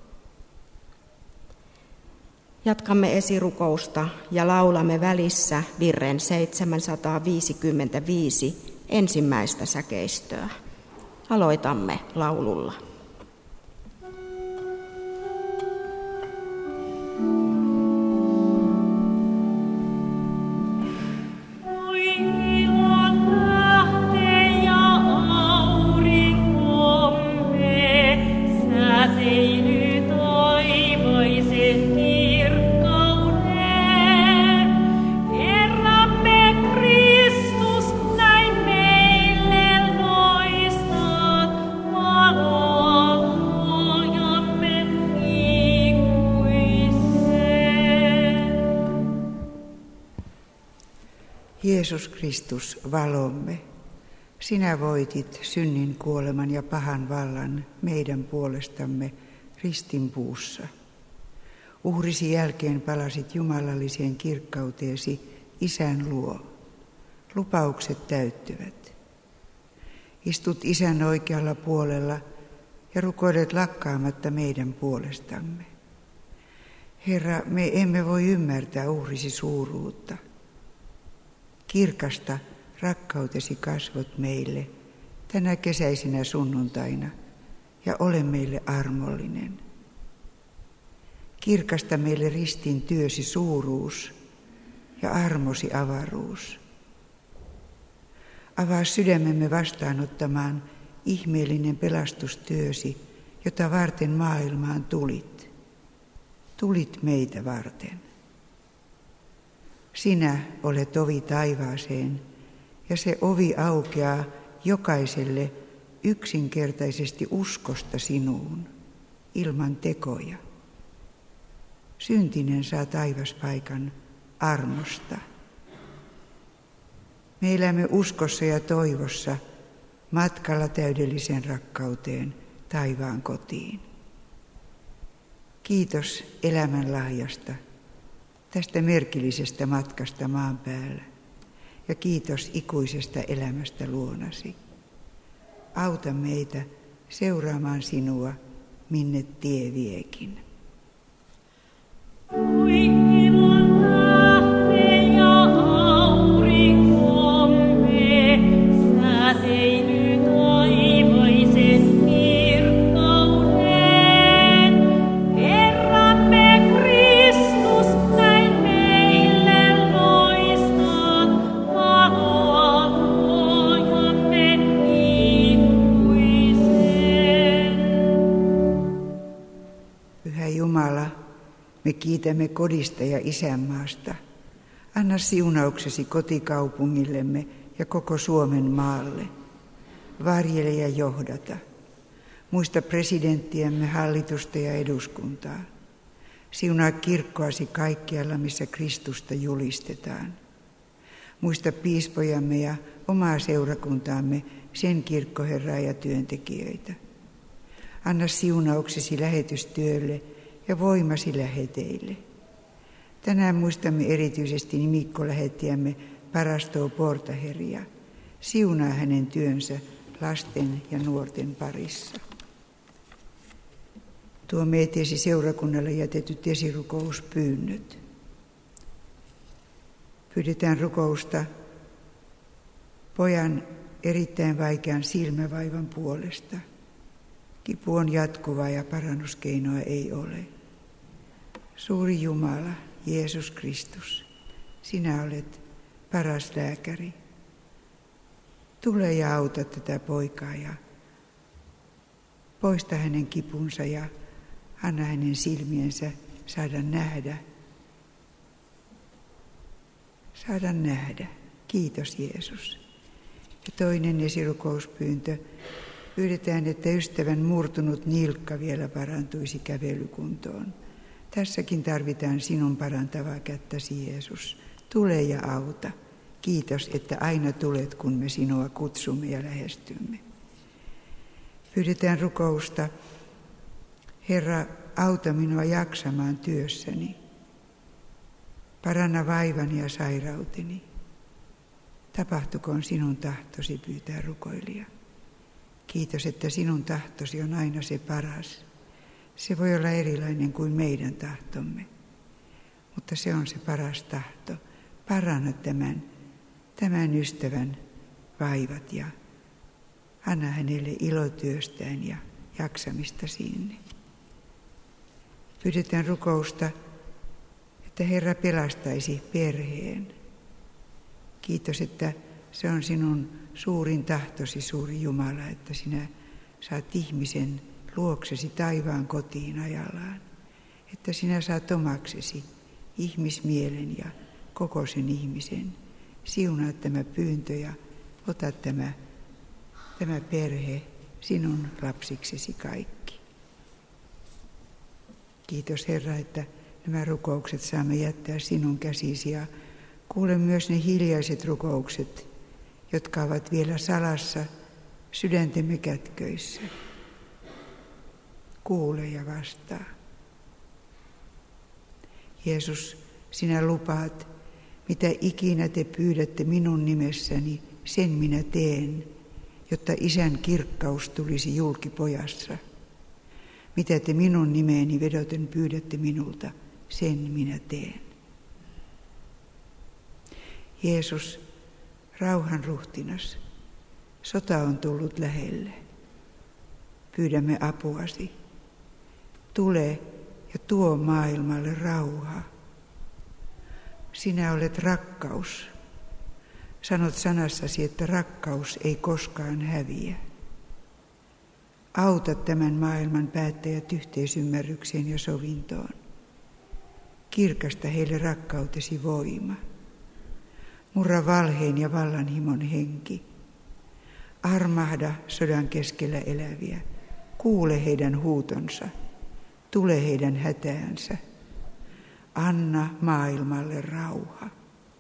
[SPEAKER 1] Jatkamme esirukousta ja laulamme välissä virren 755 ensimmäistä säkeistöä. Aloitamme laululla.
[SPEAKER 4] Oi Jeesus Kristus, valomme, sinä voitit synnin, kuoleman ja pahan vallan meidän puolestamme ristinpuussa. Uhrisi jälkeen palasit jumalalliseen kirkkauteesi Isän luo. Lupaukset täyttyvät. Istut Isän oikealla puolella ja rukoilet lakkaamatta meidän puolestamme. Herra, me emme voi ymmärtää uhrisi suuruutta. Kirkasta rakkautesi kasvot meille tänä kesäisenä sunnuntaina ja ole meille armollinen. Kirkasta meille ristin työsi suuruus ja armosi avaruus. Avaa sydämemme vastaanottamaan ihmeellinen pelastustyösi, jota varten maailmaan tulit. Tulit meitä varten. Sinä olet ovi taivaaseen, ja se ovi aukeaa jokaiselle yksinkertaisesti uskosta sinuun, ilman tekoja. Syntinen saa taivaspaikan armosta. Me elämme uskossa ja toivossa matkalla täydelliseen rakkauteen taivaan kotiin. Kiitos elämän lahjasta, tästä merkillisestä matkasta maan päällä, ja kiitos ikuisesta elämästä luonasi. Auta meitä seuraamaan sinua, minne tie viekin. Me kiitämme kodista ja isänmaasta. Anna siunauksesi kotikaupungillemme ja koko Suomen maalle. Varjele ja johdata. Muista presidenttiämme, hallitusta ja eduskuntaa. Siunaa kirkkoasi kaikkialla, missä Kristusta julistetaan. Muista piispojamme ja omaa seurakuntaamme, sen kirkkoherraa ja työntekijöitä. Anna siunauksesi lähetystyölle ja voimasi läheteille. Tänään muistamme erityisesti nimikkolähettiämme Parasto Portaheria. Siunaa hänen työnsä lasten ja nuorten parissa. Tuomme eteesi seurakunnalle jätetyt esirukouspyynnöt. Pyydetään rukousta pojan erittäin vaikean silmävaivan puolesta. Kipu on jatkuvaa ja parannuskeinoa ei ole. Suuri Jumala, Jeesus Kristus, sinä olet paras lääkäri. Tule ja auta tätä poikaa ja poista hänen kipunsa ja anna hänen silmiensä saada nähdä. Saada nähdä. Kiitos Jeesus. Ja toinen esirukouspyyntö. Pyydetään, että ystävän murtunut nilkka vielä parantuisi kävelykuntoon. Tässäkin tarvitaan sinun parantavaa kättäsi, Jeesus. Tule ja auta. Kiitos, että aina tulet, kun me sinua kutsumme ja lähestymme. Pyydetään rukousta. Herra, auta minua jaksamaan työssäni. Paranna vaivani ja sairauteni. Tapahtukoon sinun tahtosi, pyytää rukoilija. Kiitos, että sinun tahtosi on aina se paras. Se voi olla erilainen kuin meidän tahtomme, mutta se on se paras tahto. Paranna tämän ystävän vaivat ja anna hänelle ilotyöstään ja jaksamista sinne. Pyydetään rukousta, että Herra pelastaisi perheen. Kiitos, että se on sinun suurin tahtosi, suuri Jumala, että sinä saat ihmisen luoksesi taivaan kotiin ajallaan. Että sinä saat omaksesi ihmismielen ja koko sen ihmisen. Siunaa tämä pyyntö ja ota tämä perhe sinun lapsiksesi kaikki. Kiitos Herra, että nämä rukoukset saamme jättää sinun käsisi ja Kuule myös ne hiljaiset rukoukset, jotka ovat vielä salassa sydäntemme kätköissä. Kuule ja vastaa. Jeesus, sinä lupaat, mitä ikinä te pyydätte minun nimessäni, sen minä teen, jotta Isän kirkkaus tulisi julki Pojassa. Mitä te minun nimeeni vedoten pyydätte minulta, sen minä teen. Jeesus, rauhan ruhtinas, sota on tullut lähelle. Pyydämme apuasi. Tule ja tuo maailmalle rauha. Sinä olet rakkaus. Sanot sanassasi, että rakkaus ei koskaan häviä. Auta tämän maailman päättäjät yhteisymmärrykseen ja sovintoon. Kirkasta heille rakkautesi voima. Murra valheen ja vallanhimon henki. Armahda sodan keskellä eläviä. Kuule heidän huutonsa. Tule heidän hätäänsä. Anna maailmalle rauha.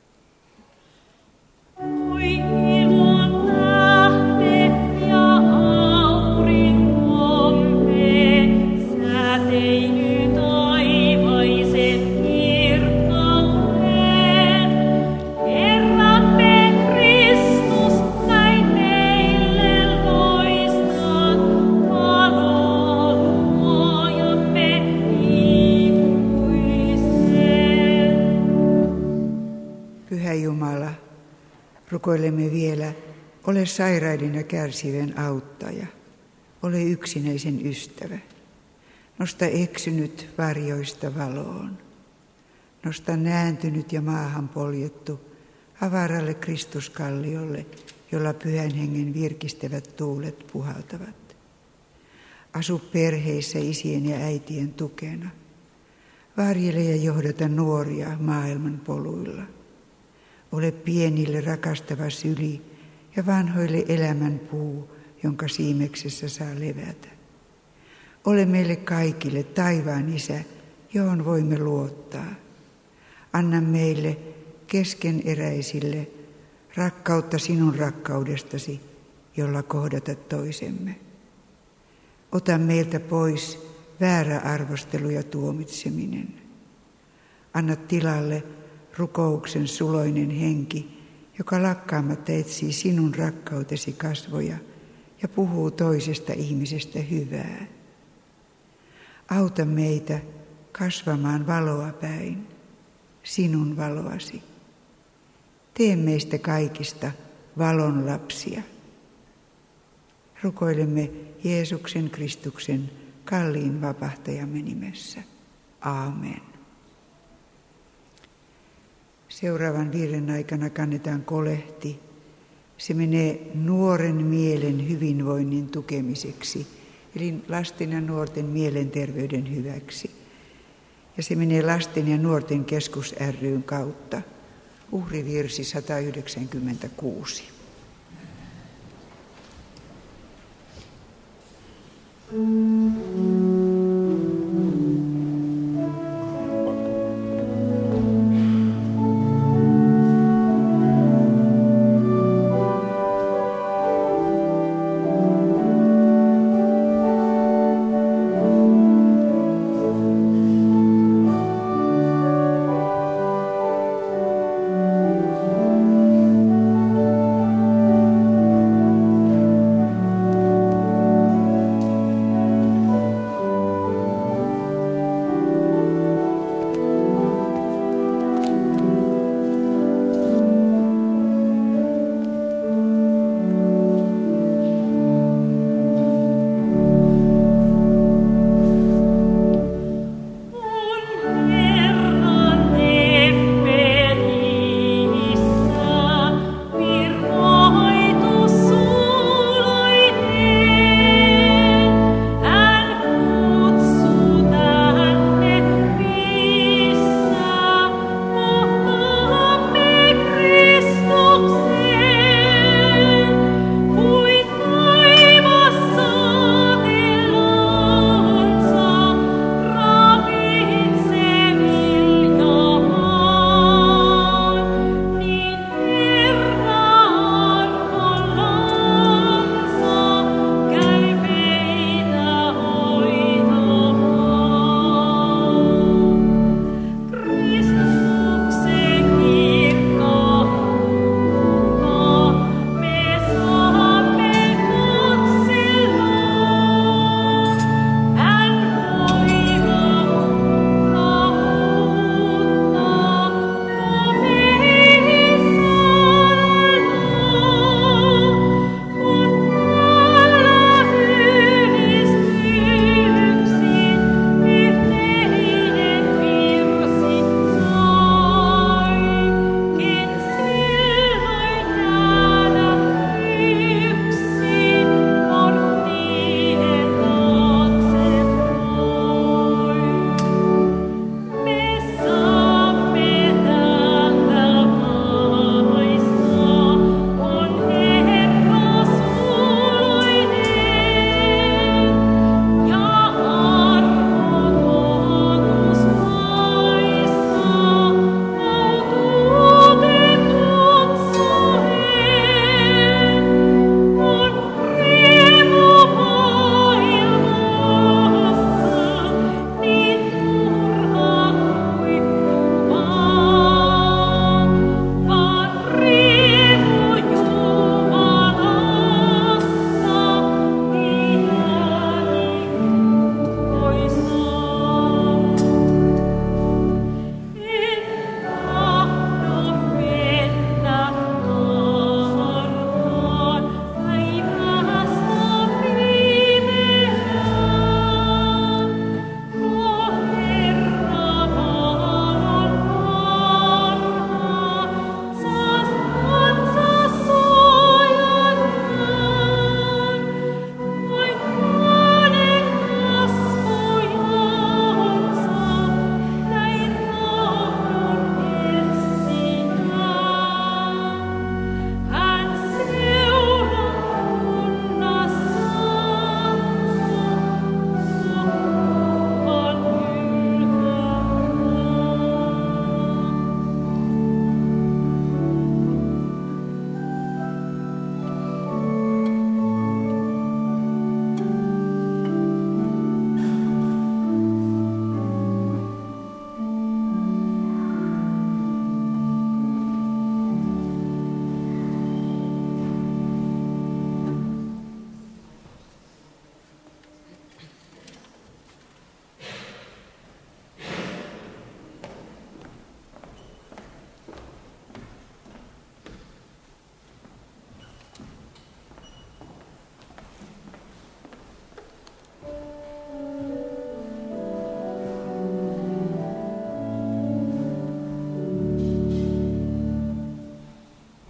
[SPEAKER 4] Rukoilemme vielä, ole sairaiden ja kärsivien auttaja, ole yksinäisen ystävä. Nosta eksynyt varjoista valoon. Nosta nääntynyt ja maahan poljettu avaralle Kristuskalliolle, jolla Pyhän Hengen virkistävät tuulet puhaltavat. Asu perheissä isien ja äitien tukena. Varjele ja johdata nuoria maailman poluilla. Ole pienille rakastava syli ja vanhoille elämän puu, jonka siimeksessä saa levätä. Ole meille kaikille taivaan Isä, johon voimme luottaa. Anna meille keskeneräisille rakkautta sinun rakkaudestasi, jolla kohdatat toisemme. Ota meiltä pois väärä arvostelu ja tuomitseminen. Anna tilalle rukouksen suloinen henki, joka lakkaamatta etsii sinun rakkautesi kasvoja ja puhuu toisesta ihmisestä hyvää. Auta meitä kasvamaan valoa päin, sinun valoasi. Tee meistä kaikista valon lapsia. Rukoilemme Jeesuksen Kristuksen kalliin vapahtajamme nimessä. Aamen. Seuraavan virren aikana kannetaan kolehti. Se menee nuoren mielen hyvinvoinnin tukemiseksi, eli lasten ja nuorten mielenterveyden hyväksi. Ja se menee Lasten ja nuorten keskus ry:n kautta. Uhrivirsi 196.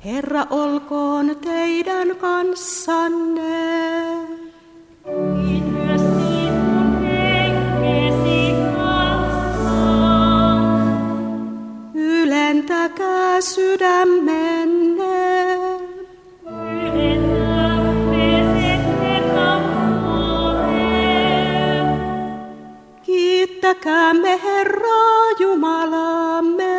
[SPEAKER 1] Herra olkoon teidän kanssanne. Ylentäkää sydämenne. Kiittäkäämme Herraa Jumalaamme.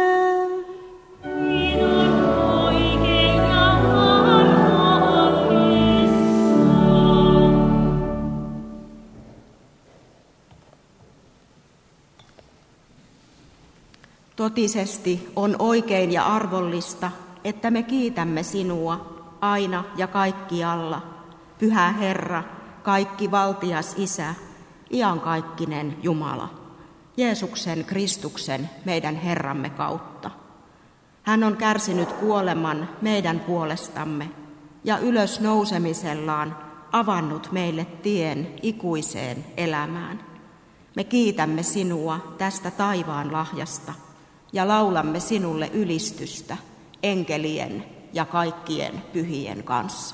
[SPEAKER 1] Totisesti on oikein ja arvollista, että me kiitämme sinua aina ja kaikkialla, Pyhä Herra, kaikki valtias Isä, iankaikkinen Jumala, Jeesuksen Kristuksen meidän Herramme kautta. Hän on kärsinyt kuoleman meidän puolestamme ja ylös nousemisellaan avannut meille tien ikuiseen elämään. Me kiitämme sinua tästä taivaan lahjasta ja laulamme sinulle ylistystä enkelien ja kaikkien pyhien kanssa.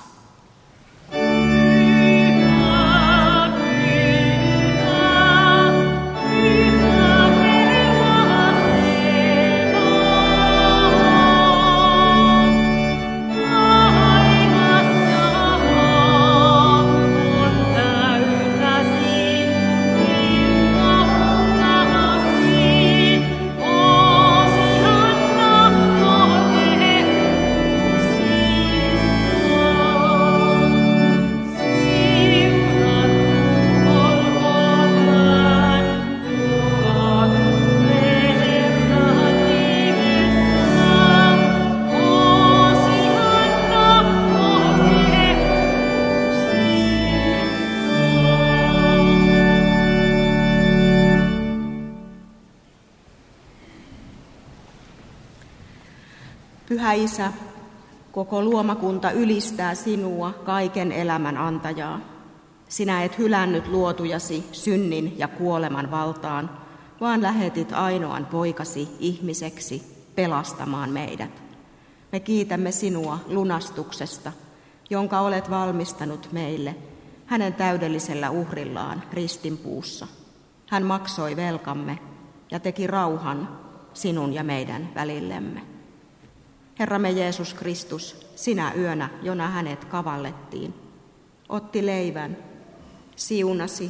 [SPEAKER 1] Pyhä Isä, koko luomakunta ylistää sinua, kaiken elämän antajaa. Sinä et hylännyt luotujasi synnin ja kuoleman valtaan, vaan lähetit ainoan poikasi ihmiseksi pelastamaan meidät. Me kiitämme sinua lunastuksesta, jonka olet valmistanut meille hänen täydellisellä uhrillaan ristinpuussa. Hän maksoi velkamme ja teki rauhan sinun ja meidän välillemme. Herramme Jeesus Kristus, sinä yönä, jona hänet kavallettiin, otti leivän, siunasi,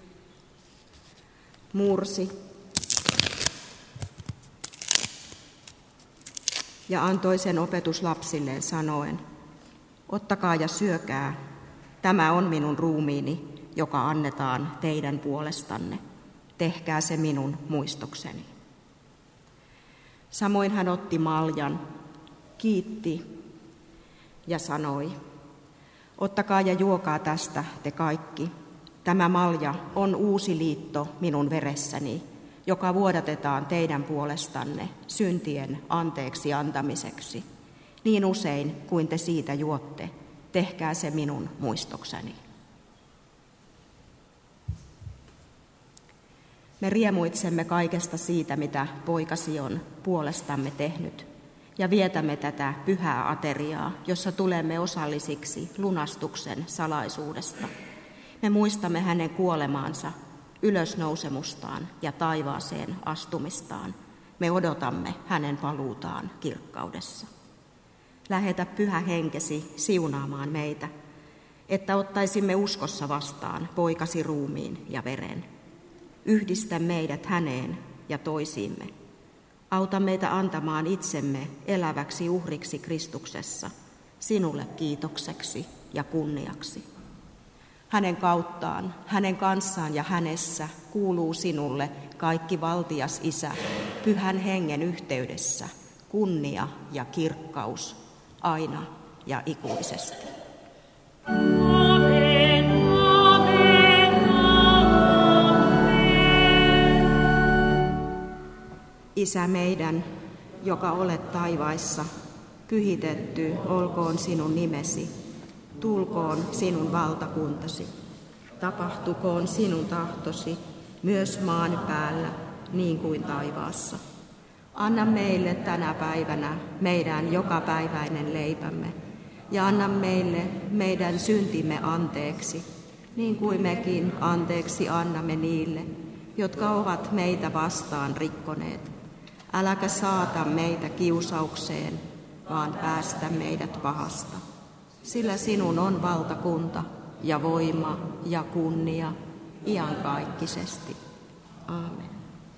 [SPEAKER 1] mursi ja antoi sen opetuslapsilleen sanoen, ottakaa ja syökää, tämä on minun ruumiini, joka annetaan teidän puolestanne, tehkää se minun muistokseni. Samoin hän otti maljan, kiitti ja sanoi, ottakaa ja juokaa tästä te kaikki. Tämä malja on uusi liitto minun veressäni, joka vuodatetaan teidän puolestanne syntien anteeksi antamiseksi. Niin usein kuin te siitä juotte, tehkää se minun muistokseni. Me riemuitsemme kaikesta siitä, mitä poikasi on puolestamme tehnyt, ja vietämme tätä pyhää ateriaa, jossa tulemme osallisiksi lunastuksen salaisuudesta. Me muistamme hänen kuolemaansa, ylösnousemustaan ja taivaaseen astumistaan. Me odotamme hänen paluutaan kirkkaudessa. Lähetä Pyhä Henkesi siunaamaan meitä, että ottaisimme uskossa vastaan poikasi ruumiin ja veren. Yhdistä meidät häneen ja toisiimme. Auta meitä antamaan itsemme eläväksi uhriksi Kristuksessa, sinulle kiitokseksi ja kunniaksi. Hänen kauttaan, hänen kanssaan ja hänessä kuuluu sinulle kaikki valtias Isä, Pyhän Hengen yhteydessä, kunnia ja kirkkaus, aina ja ikuisesti. Isä meidän, joka olet taivaissa, pyhitetty olkoon sinun nimesi, tulkoon sinun valtakuntasi, tapahtukoon sinun tahtosi myös maan päällä niin kuin taivaassa. Anna meille tänä päivänä meidän jokapäiväinen leipämme, ja anna meille meidän syntimme anteeksi, niin kuin mekin anteeksi annamme niille, jotka ovat meitä vastaan rikkoneet. Äläkä saata meitä kiusaukseen, vaan päästä meidät pahasta. Sillä sinun on valtakunta ja voima ja kunnia iankaikkisesti. Aamen.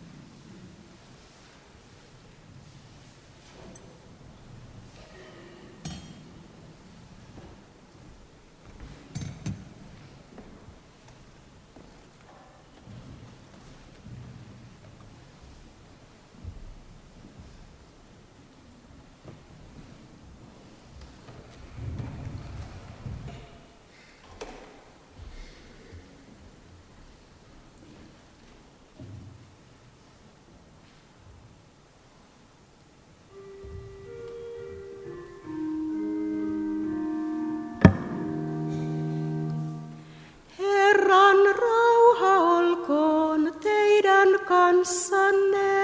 [SPEAKER 5] Kanssanne.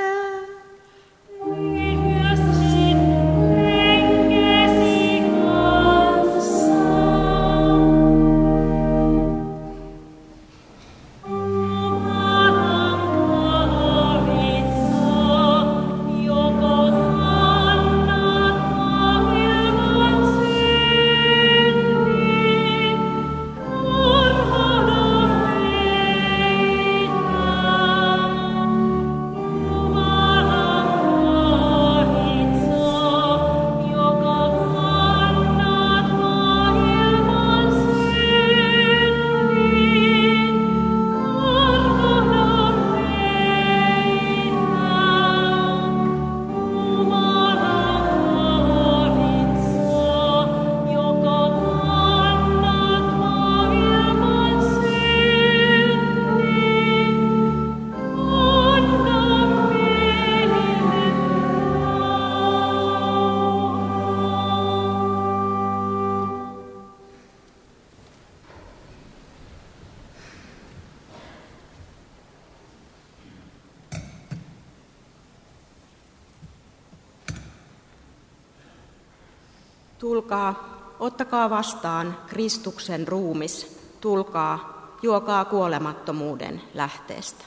[SPEAKER 1] Tulkaa, ottakaa vastaan Kristuksen ruumis, tulkaa, juokaa kuolemattomuuden lähteestä.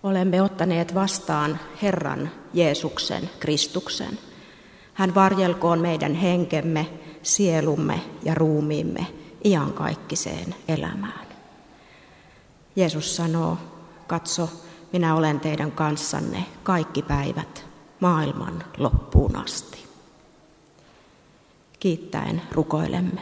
[SPEAKER 1] Olemme ottaneet vastaan Herran Jeesuksen Kristuksen. Hän varjelkoon meidän henkemme, sielumme ja ruumiimme iankaikkiseen elämään. Jeesus sanoo, katso, minä olen teidän kanssanne kaikki päivät maailman loppuun asti. Kiittäen rukoilemme.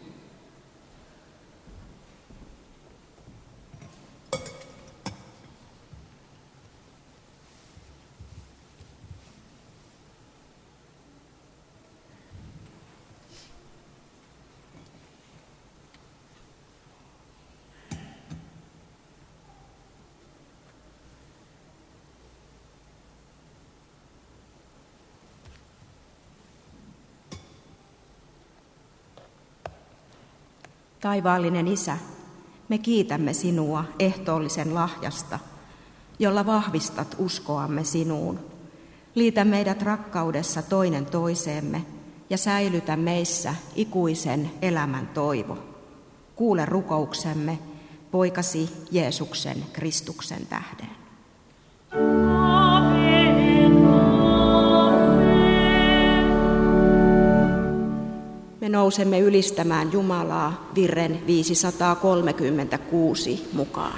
[SPEAKER 1] Taivaallinen Isä, me kiitämme sinua ehtoollisen lahjasta, jolla vahvistat uskoamme sinuun. Liitä meidät rakkaudessa toinen toiseemme ja säilytä meissä ikuisen elämän toivo. Kuule rukouksemme poikasi Jeesuksen Kristuksen tähden. Me nousemme ylistämään Jumalaa virren 536 mukaan.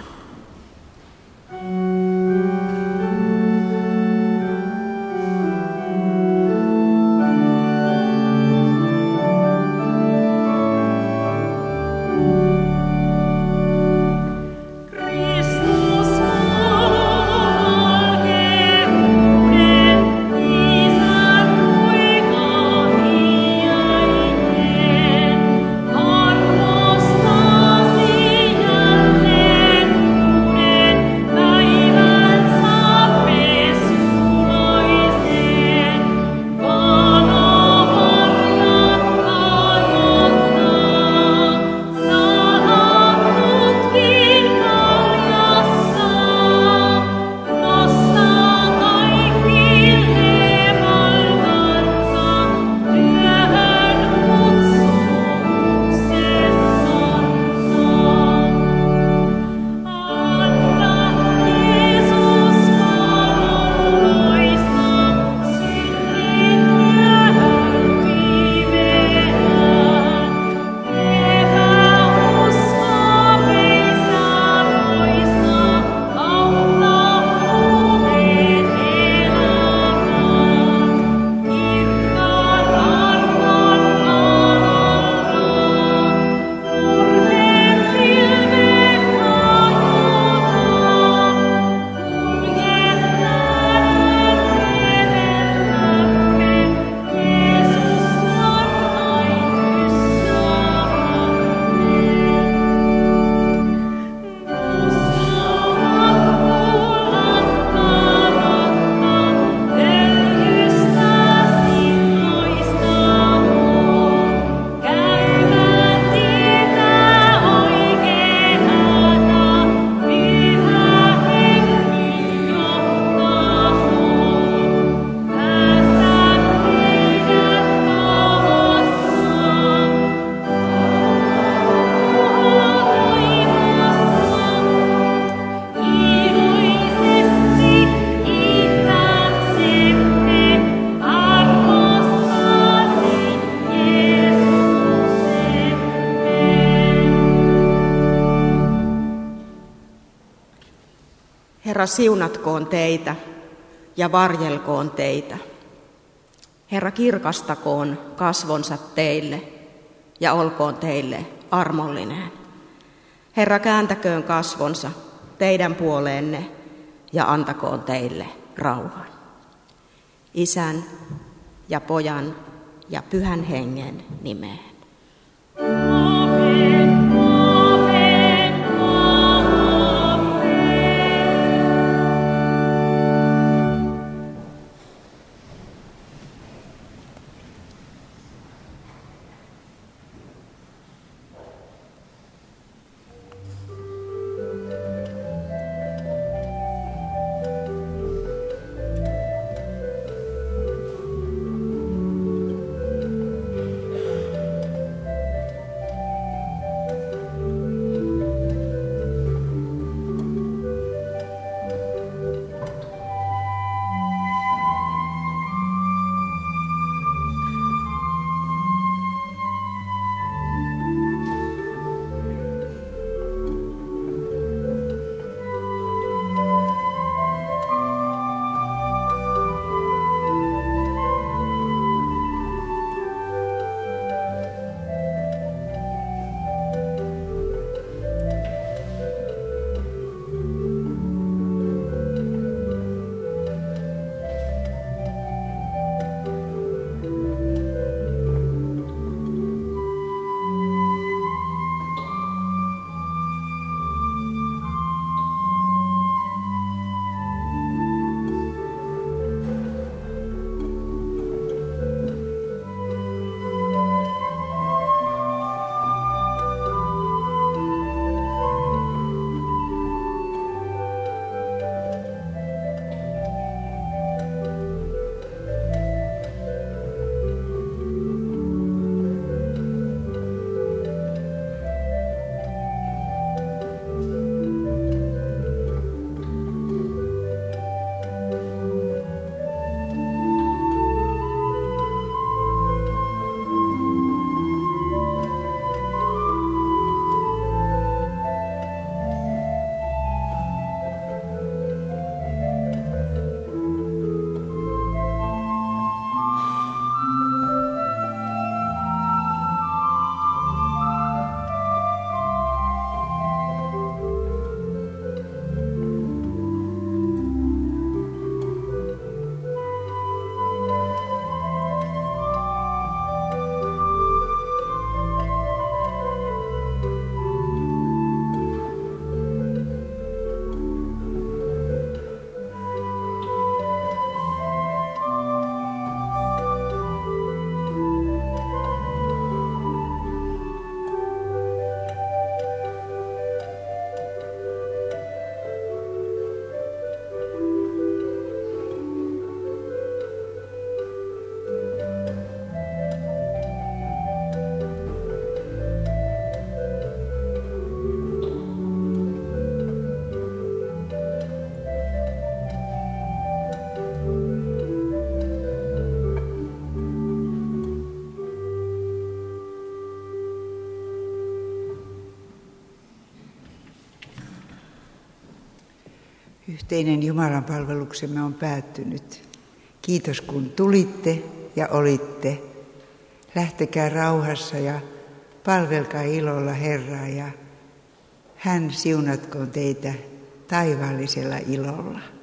[SPEAKER 1] Herra, siunatkoon teitä ja varjelkoon teitä. Herra, kirkastakoon kasvonsa teille ja olkoon teille armollinen. Herra, kääntäköön kasvonsa teidän puoleenne ja antakoon teille rauhan. Isän ja Pojan ja Pyhän Hengen nimeen.
[SPEAKER 4] Yhteinen Jumalan palveluksemme on päättynyt. Kiitos kun tulitte ja olitte. Lähtekää rauhassa ja palvelkaa ilolla Herraa ja hän siunatkoon teitä taivaallisella ilolla.